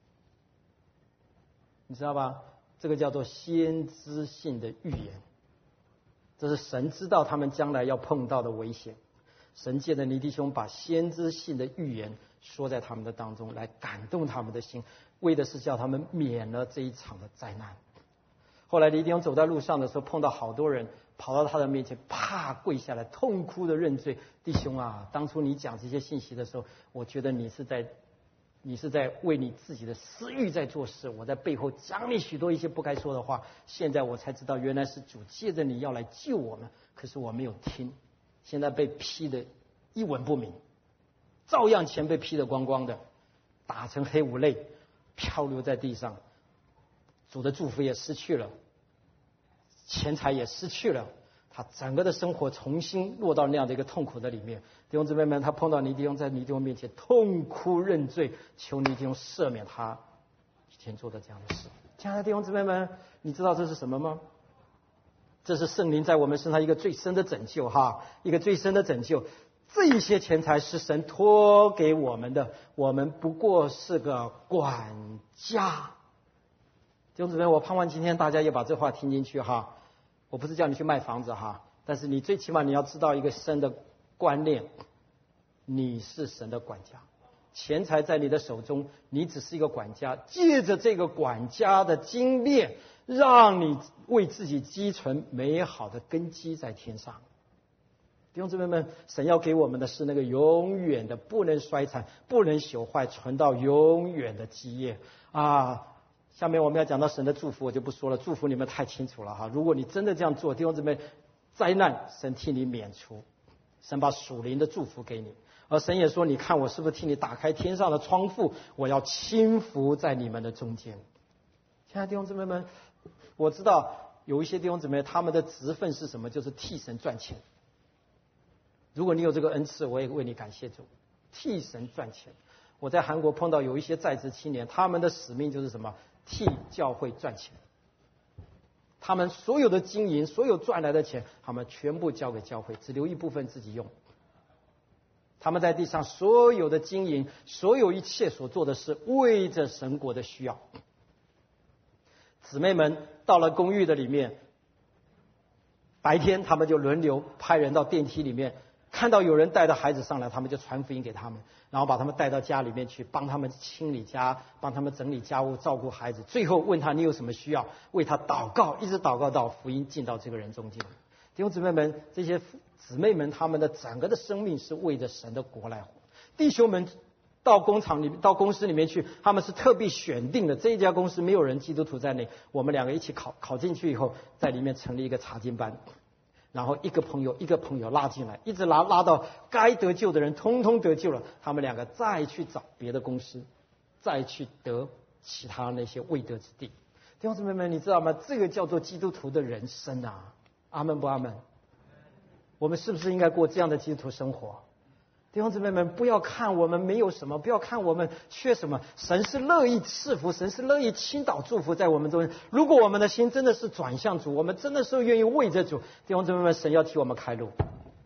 你知道吧？这个叫做先知性的预言，这是神知道他们将来要碰到的危险。神借着尼弟兄把先知性的预言说在他们的当中，来感动他们的心，为的是叫他们免了这一场的灾难。后来尼弟兄走在路上的时候，碰到好多人跑到他的面前，啪跪下来，痛哭的认罪：弟兄啊，当初你讲这些信息的时候，我觉得你是在你是在为你自己的私欲在做事，我在背后讲你许多一些不该说的话，现在我才知道原来是主借着你要来救我们，可是我没有听，现在被批的一文不名，照样钱被批得光光的，打成黑五类，漂流在地上，主的祝福也失去了，钱财也失去了，他整个的生活重新落到那样的一个痛苦的里面。弟兄姊妹们，他碰到尼弟兄，在尼弟兄面前痛哭认罪，求尼弟兄赦免他以前做的这样的事。亲爱的弟兄姊妹们，你知道这是什么吗？这是圣灵在我们身上一个最深的拯救哈，一个最深的拯救。这些钱财是神托给我们的，我们不过是个管家。弟兄姊妹，我盼望今天大家也把这话听进去哈。我不是叫你去卖房子哈，但是你最起码你要知道一个深的观念，你是神的管家，钱财在你的手中，你只是一个管家，借着这个管家的经验，让你为自己积存美好的根基在天上。弟兄姊妹们，神要给我们的是那个永远的不能衰残、不能朽坏、存到永远的基业啊！下面我们要讲到神的祝福，我就不说了，祝福你们太清楚了哈。如果你真的这样做，弟兄姊妹，灾难神替你免除，神把属灵的祝福给你，而神也说，你看我是不是替你打开天上的窗户，我要轻浮在你们的中间。亲爱的弟兄姊妹们，我知道有一些弟兄姊妹他们的职分是什么，就是替神赚钱。如果你有这个恩赐，我也为你感谢主，替神赚钱。我在韩国碰到有一些在职青年，他们的使命就是什么？替教会赚钱。他们所有的经营，所有赚来的钱，他们全部交给教会，只留一部分自己用。他们在地上所有的经营，所有一切所做的事，为着神国的需要。姊妹们到了公寓的里面，白天他们就轮流派人到电梯里面，看到有人带着孩子上来，他们就传福音给他们，然后把他们带到家里面去，帮他们清理家，帮他们整理家务，照顾孩子，最后问他你有什么需要，为他祷告，一直祷告到福音进到这个人中间。弟兄姊妹们，这些姊妹们他们的整个的生命是为着神的国来活。弟兄们到工厂里到公司里面去，他们是特别选定的，这一家公司没有人基督徒在内，我们两个一起考考进去以后，在里面成立一个查经班，然后一个朋友一个朋友拉进来，一直拉拉到该得救的人通通得救了，他们两个再去找别的公司，再去得其他那些未得之地。弟兄姊妹们，你知道吗？这个叫做基督徒的人生啊！阿们不阿们？我们是不是应该过这样的基督徒生活？弟兄姊妹们，不要看我们没有什么，不要看我们缺什么，神是乐意赐福，神是乐意倾倒祝福在我们中间。如果我们的心真的是转向主，我们真的是愿意为着主，弟兄姊妹们，神要替我们开路。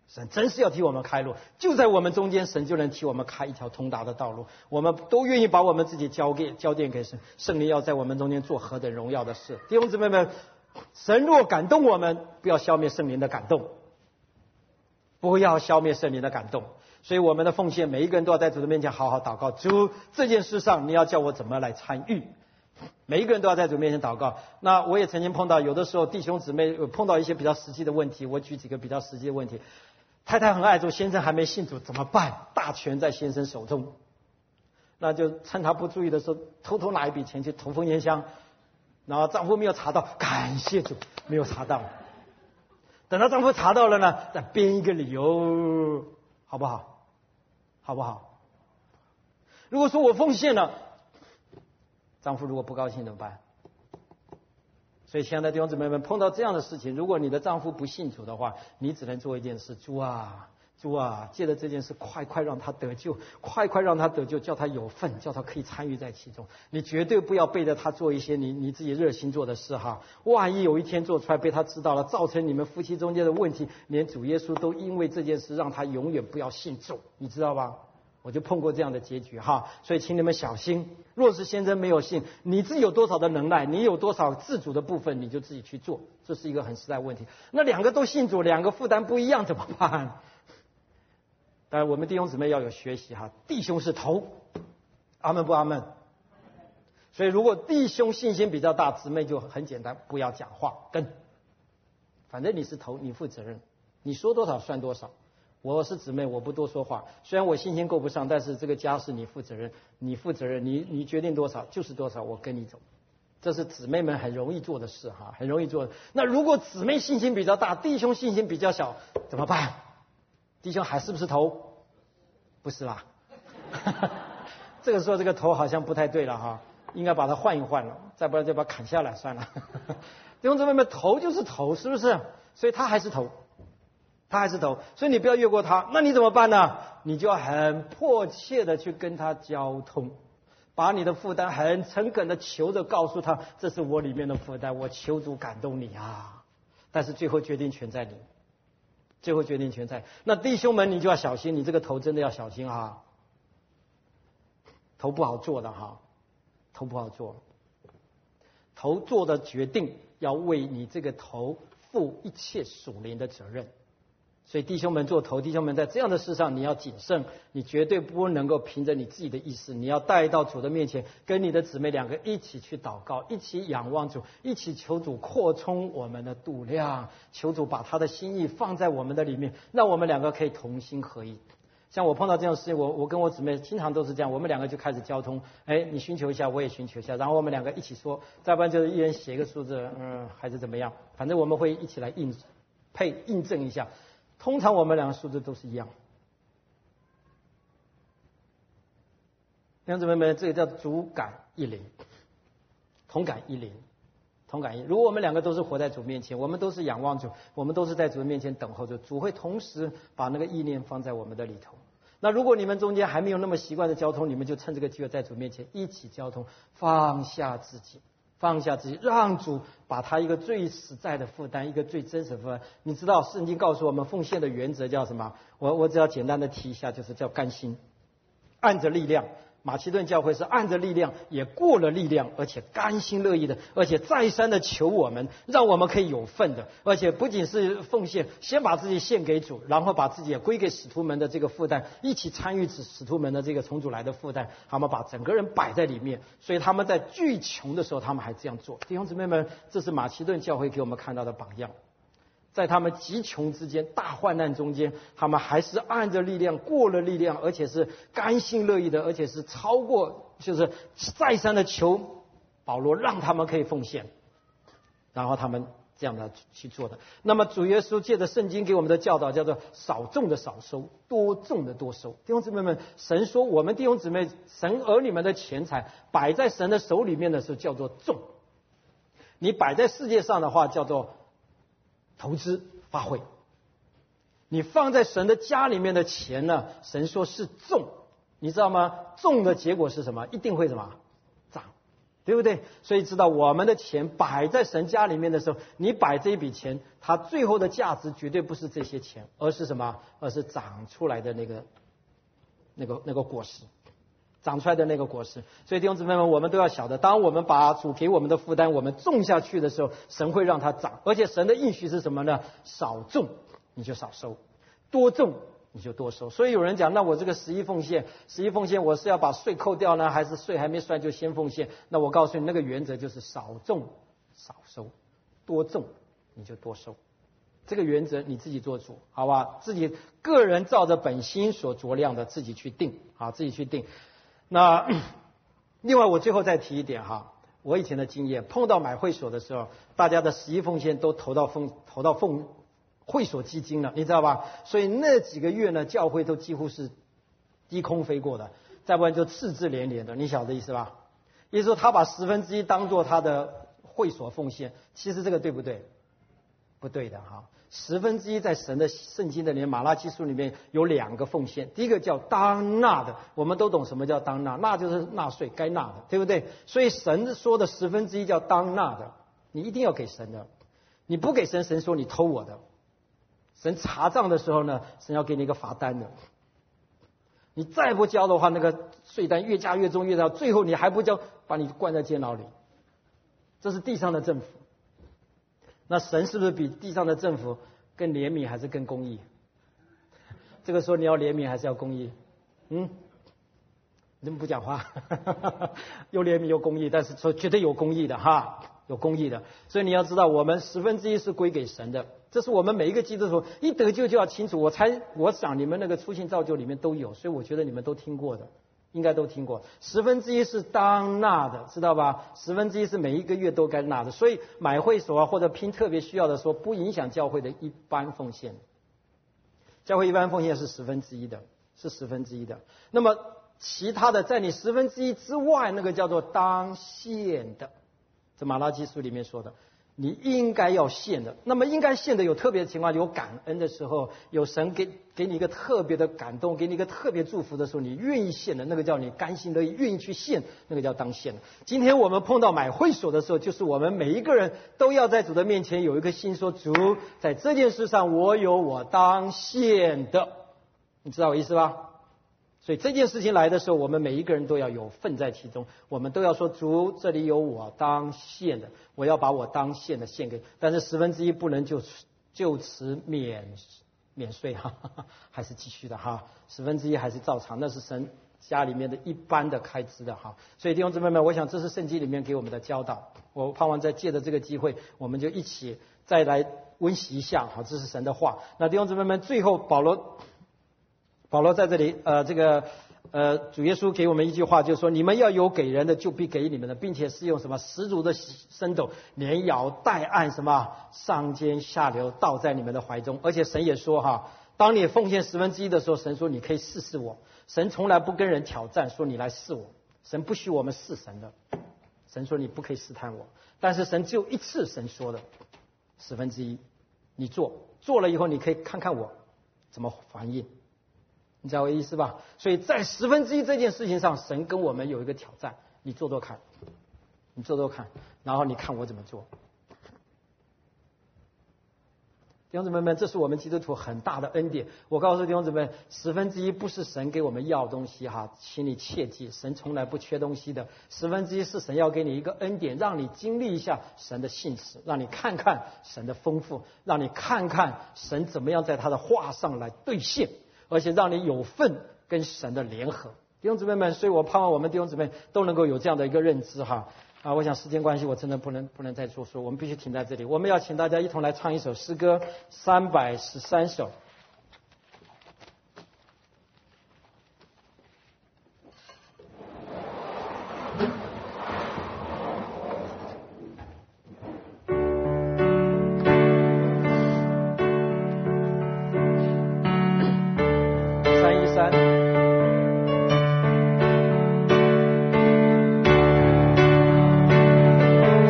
神真是要替我们开路，就在我们中间，神就能替我们开一条通达的道路。我们都愿意把我们自己交给交奠给神，圣灵要在我们中间做何等荣耀的事。弟兄姊妹们，神若感动我们，不要消灭圣灵的感动，不要消灭圣灵的感动。所以我们的奉献，每一个人都要在主的面前好好祷告，主，这件事上你要叫我怎么来参与。每一个人都要在主面前祷告。那我也曾经碰到，有的时候弟兄姊妹碰到一些比较实际的问题，我举几个比较实际的问题。太太很爱主，先生还没信主怎么办？大权在先生手中，那就趁他不注意的时候，偷偷拿一笔钱去投封烟箱，然后丈夫没有查到，感谢主没有查到。等到丈夫查到了呢，再编一个理由，好不好？好不好？如果说我奉献了，丈夫如果不高兴怎么办？所以亲爱的弟兄姊妹们，碰到这样的事情，如果你的丈夫不信主的话，你只能做一件事：主啊，主啊，借着这件事，快快让他得救，快快让他得救，叫他有份，叫他可以参与在其中。你绝对不要背着他做一些你你自己热心做的事哈。万一有一天做出来被他知道了，造成你们夫妻中间的问题，连主耶稣都因为这件事让他永远不要信主，你知道吧？我就碰过这样的结局哈，所以请你们小心。若是先生没有信，你自己有多少的能耐，你有多少自主的部分，你就自己去做，这是一个很实在问题。那两个都信主，两个负担不一样怎么办？当然我们弟兄姊妹要有学习哈，弟兄是头，阿们不阿们？所以如果弟兄信心比较大，姊妹就很简单，不要讲话，跟，反正你是头，你负责任，你说多少算多少。我是姊妹，我不多说话。虽然我信心够不上，但是这个家是你负责任，你负责任，你你决定多少就是多少，我跟你走。这是姊妹们很容易做的事哈，很容易做的。那如果姊妹信心比较大，弟兄信心比较小，怎么办？弟兄还是不是头？不是啦。这个时候这个头好像不太对了哈，应该把它换一换了，再不然就把它砍下来算了。弟兄姊妹们，头就是头，是不是？所以他还是头。他还是头，所以你不要越过他。那你怎么办呢？你就要很迫切的去跟他交通，把你的负担很诚恳的求着告诉他，这是我里面的负担，我求主感动你啊。但是最后决定权在你，最后决定权在。那弟兄们，你就要小心，你这个头真的要小心啊，头不好做的哈，头不好做，头做的决定要为你这个头负一切属灵的责任。所以弟兄们做头，弟兄们在这样的事上你要谨慎，你绝对不能够凭着你自己的意思，你要带到主的面前，跟你的姊妹两个一起去祷告，一起仰望主，一起求主扩充我们的度量，求主把他的心意放在我们的里面，让我们两个可以同心合一。像我碰到这种事情，我我跟我姊妹经常都是这样，我们两个就开始交通，哎，你寻求一下，我也寻求一下，然后我们两个一起说，再不然就是一人写一个数字，嗯，还是怎么样，反正我们会一起来印配印证一下。通常我们两个数字都是一样。弟兄姊妹们，这个叫主感一灵，同感一灵，同感一。如果我们两个都是活在主面前，我们都是仰望主，我们都是在主的面前等候着，主会同时把那个意念放在我们的里头。那如果你们中间还没有那么习惯的交通，你们就趁这个机会在主面前一起交通，放下自己。放下自己，让主把他一个最实在的负担，一个最真实的负担。你知道圣经告诉我们奉献的原则叫什么？我我只要简单的提一下，就是叫甘心，按着力量。马其顿教会是按着力量，也过了力量，而且甘心乐意的，而且再三的求我们，让我们可以有份的，而且不仅是奉献，先把自己献给主，然后把自己也归给使徒们的这个负担，一起参与使使徒们的这个从主来的负担，他们把整个人摆在里面，所以他们在巨穷的时候，他们还这样做。弟兄姊妹们，这是马其顿教会给我们看到的榜样。在他们极穷之间，大患难中间，他们还是按着力量过了力量，而且是甘心乐意的，而且是超过，就是再三的求保罗让他们可以奉献，然后他们这样的去做的。那么主耶稣借着圣经给我们的教导叫做少种的少收，多种的多收。弟兄姊妹们，神说我们弟兄姊妹，神儿女们的钱财摆在神的手里面的时候叫做种，你摆在世界上的话叫做投资发挥。你放在神的家里面的钱呢，神说是种，你知道吗？种的结果是什么？一定会什么？长， 对不对？所以知道我们的钱摆在神家里面的时候，你摆这一笔钱，它最后的价值绝对不是这些钱，而是什么？而是长出来的那个、那个、那个果实，长出来的那个果实。所以弟兄姊妹们，我们都要晓得，当我们把主给我们的负担，我们种下去的时候，神会让它长。而且神的应许是什么呢？少种你就少收，多种你就多收。所以有人讲，那我这个十一奉献，十一奉献我是要把税扣掉呢，还是税还没算就先奉献？那我告诉你，那个原则就是少种少收，多种你就多收。这个原则你自己做主，好吧？自己个人照着本心所酌量的自己去定，好，自己去定。那另外我最后再提一点哈，我以前的经验，碰到买会所的时候，大家的十一奉献都投到奉投到奉会所基金了，你知道吧？所以那几个月呢，教会都几乎是低空飞过的，再不然就赤字连连的，你晓得意思吧？也就是说，他把十分之一当做他的会所奉献，其实这个对不对？不对的哈。十分之一在神的圣经的里面，马拉基书里面有两个奉献，第一个叫当纳的，我们都懂什么叫当纳，纳就是纳税该纳的，对不对？所以神说的十分之一叫当纳的，你一定要给神的，你不给神，神说你偷我的。神查账的时候呢，神要给你一个罚单的。你再不交的话，那个税单越加越重，越到最后你还不交，把你关在监牢里。这是地上的政府。那神是不是比地上的政府更怜悯还是更公义？这个时候你要怜悯还是要公义？嗯，你怎么不讲话？又怜悯又公义，但是说绝对有公义的哈，有公义的。所以你要知道，我们十分之一是归给神的，这是我们每一个基督徒一得救就要清楚。我猜，我想你们那个初信造就里面都有，所以我觉得你们都听过的。应该都听过，十分之一是当纳的，知道吧？十分之一是每一个月都该纳的，所以买会所啊，或者拼特别需要的时候，不影响教会的一般奉献。教会一般奉献是十分之一的，是十分之一的。那么其他的，在你十分之一之外，那个叫做当献的，这马拉基书里面说的。你应该要献的，那么应该献的有特别的情况，有感恩的时候，有神给给你一个特别的感动，给你一个特别祝福的时候，你愿意献的，那个叫你甘心乐意，愿意去献，那个叫当献的。今天我们碰到买会所的时候，就是我们每一个人都要在主的面前有一个心说，主，在这件事上我有我当献的，你知道我意思吧？所以这件事情来的时候，我们每一个人都要有份在其中，我们都要说，主，这里有我当献的，我要把我当献的献给，但是十分之一不能就就此免免税哈，还是继续的哈，十分之一还是照常，那是神家里面的一般的开支的哈。所以弟兄姊妹们，我想这是圣经里面给我们的教导，我盼望在借着这个机会，我们就一起再来温习一下，好，这是神的话。那弟兄姊妹们，最后保罗。保罗在这里，呃，这个，呃，主耶稣给我们一句话，就是说，你们要有给人的，就必给你们的，并且是用什么十足的升斗，连摇带按，什么上尖下流，倒在你们的怀中。而且神也说，哈，当你奉献十分之一的时候，神说你可以试试我。神从来不跟人挑战，说你来试我。神不许我们试神的。神说你不可以试探我，但是神只有一次，神说的十分之一，你做，做了以后，你可以看看我怎么反应。你知道我意思吧？所以在十分之一这件事情上，神跟我们有一个挑战，你做做看，你做做看，然后你看我怎么做。弟兄姊妹们，这是我们基督徒很大的恩典。我告诉弟兄姊妹，十分之一不是神给我们要东西哈，请你切记，神从来不缺东西的。十分之一是神要给你一个恩典，让你经历一下神的信实，让你看看神的丰富，让你看看神怎么样在他的话上来兑现，而且让你有份跟神的联合。弟兄姊妹们，所以我盼望我们弟兄姊妹都能够有这样的一个认知哈。啊，我想时间关系，我真的不能不能再多说，我们必须停在这里。我们要请大家一同来唱一首诗歌，三百十三首。三一三。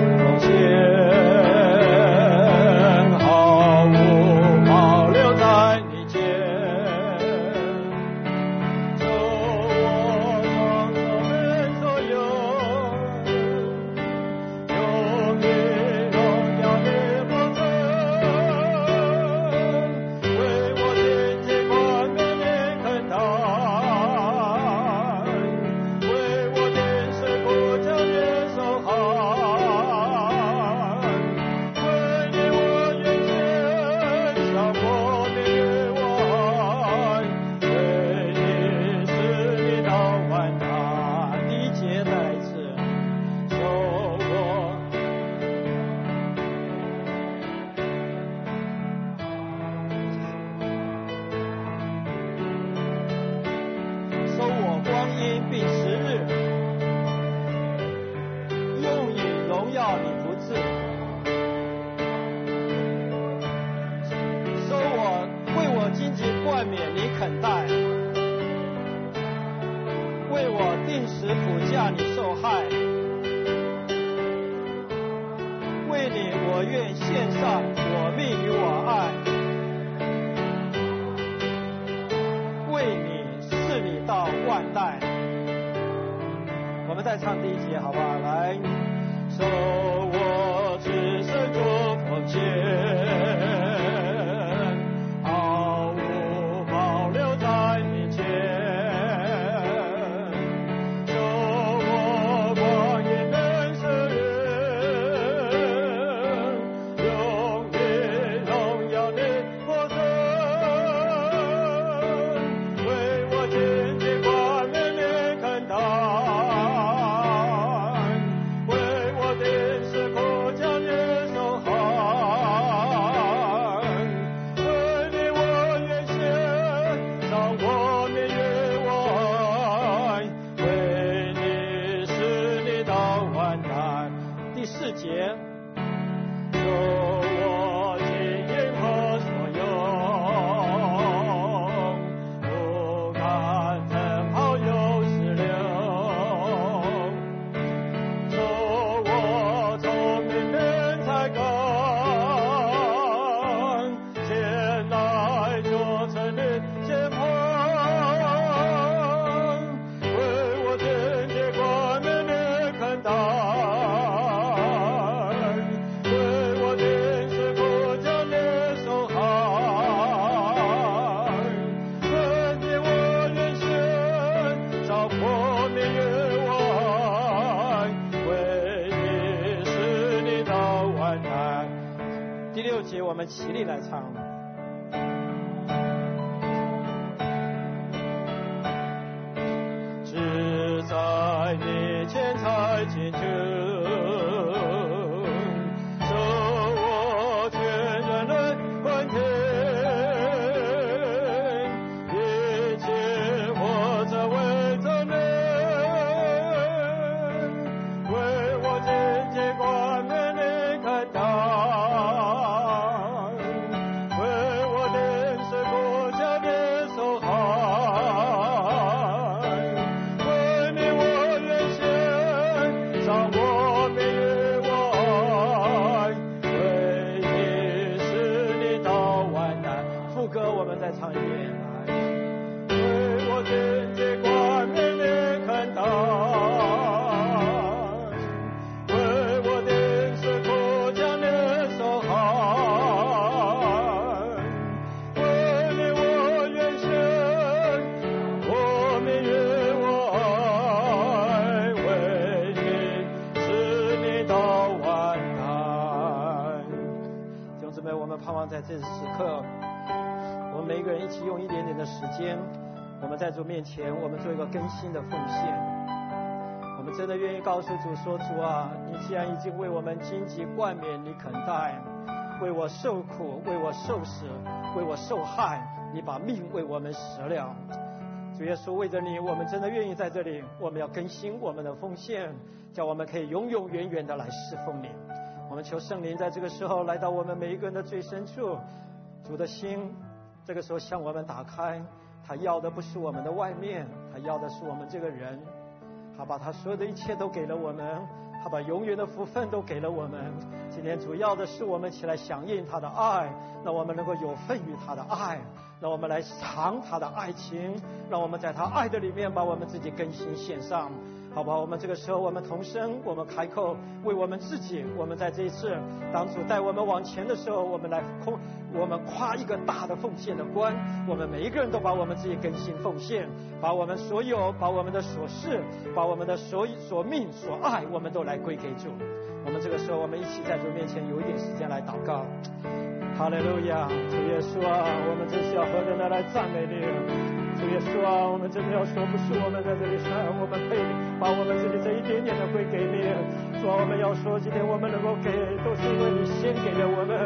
毫无保留在病死苦架你受害，为你我愿献上我命与我爱，为你视你到万代。我们再唱第一节好不好？来，手我只身做奉献。我们齐力来唱。只在你前才进城，手我全然人欢天，一切我在为着你，为我渐渐冠冕你看到。唱一遍来，为我渐渐冠冕你看到，为我定是苦将你受害，为你我愿献，我命与我爱，为你使你到万代。弟兄姊妹，我们盼望在这时刻。我们每一个人一起用一点点的时间，我们在主面前，我们做一个更新的奉献。我们真的愿意告诉主说：主啊，你既然已经为我们荆棘冠冕，你肯戴，为我受苦，为我受死，为我受害，你把命为我们舍了。主耶稣，为着你，我们真的愿意在这里，我们要更新我们的奉献，叫我们可以永永远远的来侍奉你。我们求圣灵在这个时候来到我们每一个人的最深处，主的心这个时候向我们打开，他要的不是我们的外面，他要的是我们这个人。他把他所有的一切都给了我们，他把永远的福分都给了我们。今天主要的是我们起来响应他的爱，让我们能够有份于他的爱，让我们来尝他的爱情，让我们在他爱的里面把我们自己更新献上。好不好？我们这个时候，我们同声，我们开口，为我们自己，我们在这一次当主带我们往前的时候，我们来空，我们跨一个大的奉献的关。我们每一个人都把我们自己更新奉献，把我们所有，把我们的所事，把我们的所所命所爱，我们都来归给主。我们这个时候，我们一起在主面前有一点时间来祷告。哈利路亚，主耶稣啊，我们真是要何等的来赞美你。主耶稣啊，我们真的要说，不是我们在这里上，我们配把我们自己这一点点的归给你。主啊，我们要说，今天我们能够给，都是因为你先给了我们。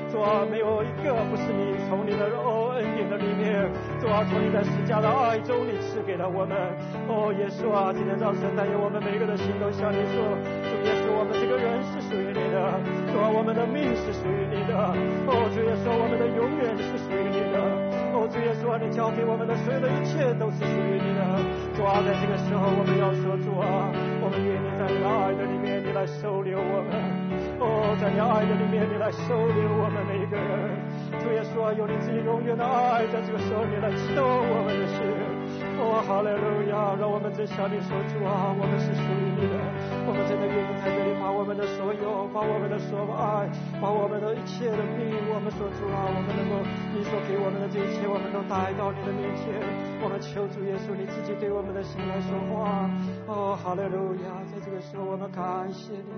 主啊，没有一个不是你从你的哦恩典的里面，主啊，从你在十架的爱中你赐给了我们。哦，耶稣啊，今天早晨但愿我们每一个的心都向你说，主耶稣，我们这个人是属于你的，主啊，我们的命是属于你的。哦，主耶稣，我们的永远是属于你的。哦，主耶稣啊，你交给我们的所有的一切都是属于你的。主啊，在这个时候我们要说，主啊，我们愿意在你的爱的里面，你来收留我们。哦，在你爱的里面，你来收留我们每一个人。主耶稣啊，有你自己永远的爱，在这个时候你来激动我们的心。哦，哈利路亚！让我们真向你说，主啊，我们是属于你的。我们真的愿意在这里把我们的所有，把我们的所爱，把我们的一切的命，我们说，主啊，我们能够你所给我们的这一切，我们都带到你的面前。我们求主耶稣，你自己对我们的心来说话。哦，哈利路亚！在这个时候，我们感谢你。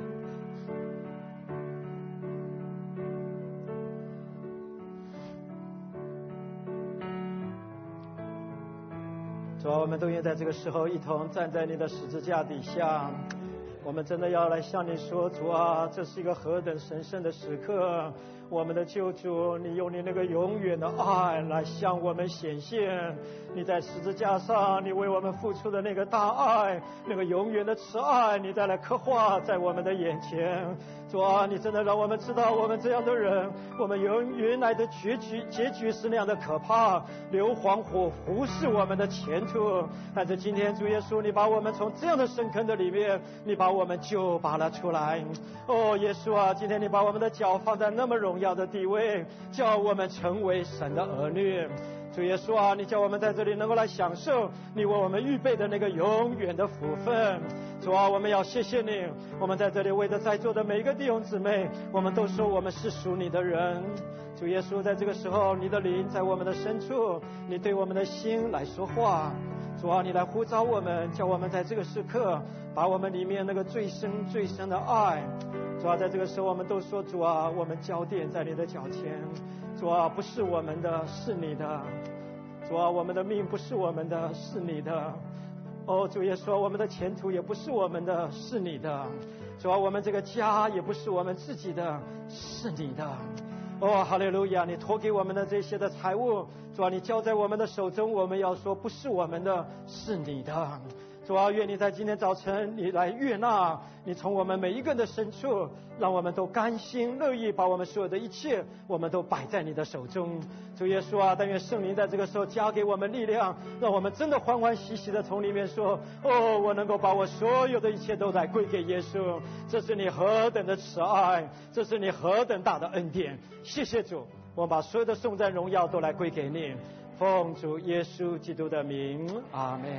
主啊，我们都愿在这个时候一同站在你的十字架底下，我们真的要来向你说，主啊，这是一个何等神圣的时刻！我们的救主，你用你那个永远的爱来向我们显现。你在十字架上，你为我们付出的那个大爱，那个永远的慈爱，你再来刻画在我们的眼前。主啊，你真的让我们知道，我们这样的人，我们原原来的结局结局是那样的可怕，硫磺火忽视我们的前途。但是今天主耶稣，你把我们从这样的深坑的里面，你把我们救拔了出来。哦，耶稣啊，今天你把我们的脚放在那么荣耀的地位，叫我们成为神的儿女。主耶稣啊，你叫我们在这里能够来享受你为我们预备的那个永远的福分。主啊，我们要谢谢你，我们在这里为着在座的每一个弟兄姊妹，我们都说我们是属你的人。主耶稣，在这个时候，你的灵在我们的深处，你对我们的心来说话。主啊，你来呼召我们，叫我们在这个时刻把我们里面那个最深最深的爱，主啊，在这个时候我们都说，主啊，我们焦点在你的脚前。主啊，不是我们的，是你的。主啊，我们的命不是我们的，是你的。哦，主耶稣，我们的前途也不是我们的，是你的。主啊，我们这个家也不是我们自己的，是你的。哦，哈利路亚！你托给我们的这些的财物，主啊，你交在我们的手中，我们要说不是我们的，是你的。主啊，愿你在今天早晨，你来悦纳，你从我们每一个人的深处，让我们都甘心乐意把我们所有的一切，我们都摆在你的手中。主耶稣啊，但愿圣灵在这个时候加给我们力量，让我们真的欢欢喜喜的从里面说，哦，我能够把我所有的一切都来归给耶稣。这是你何等的慈爱，这是你何等大的恩典。谢谢主，我们把所有的颂赞荣耀都来归给你，奉主耶稣基督的名，阿们。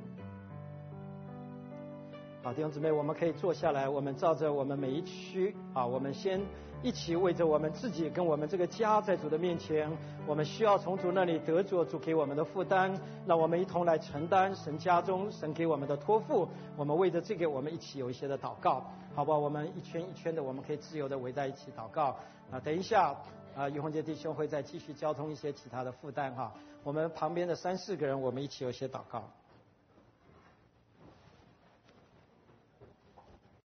好，弟兄姊妹，我们可以坐下来，我们照着我们每一区啊，我们先一起为着我们自己跟我们这个家在主的面前，我们需要从主那里得着主给我们的负担，让我们一同来承担神家中神给我们的托付。我们为着这个，我们一起有一些的祷告，好不好？我们一圈一圈的，我们可以自由的围在一起祷告啊。等一下啊，于洪杰弟兄会再继续交通一些其他的负担哈。我们旁边的三四个人，我们一起有一些祷告。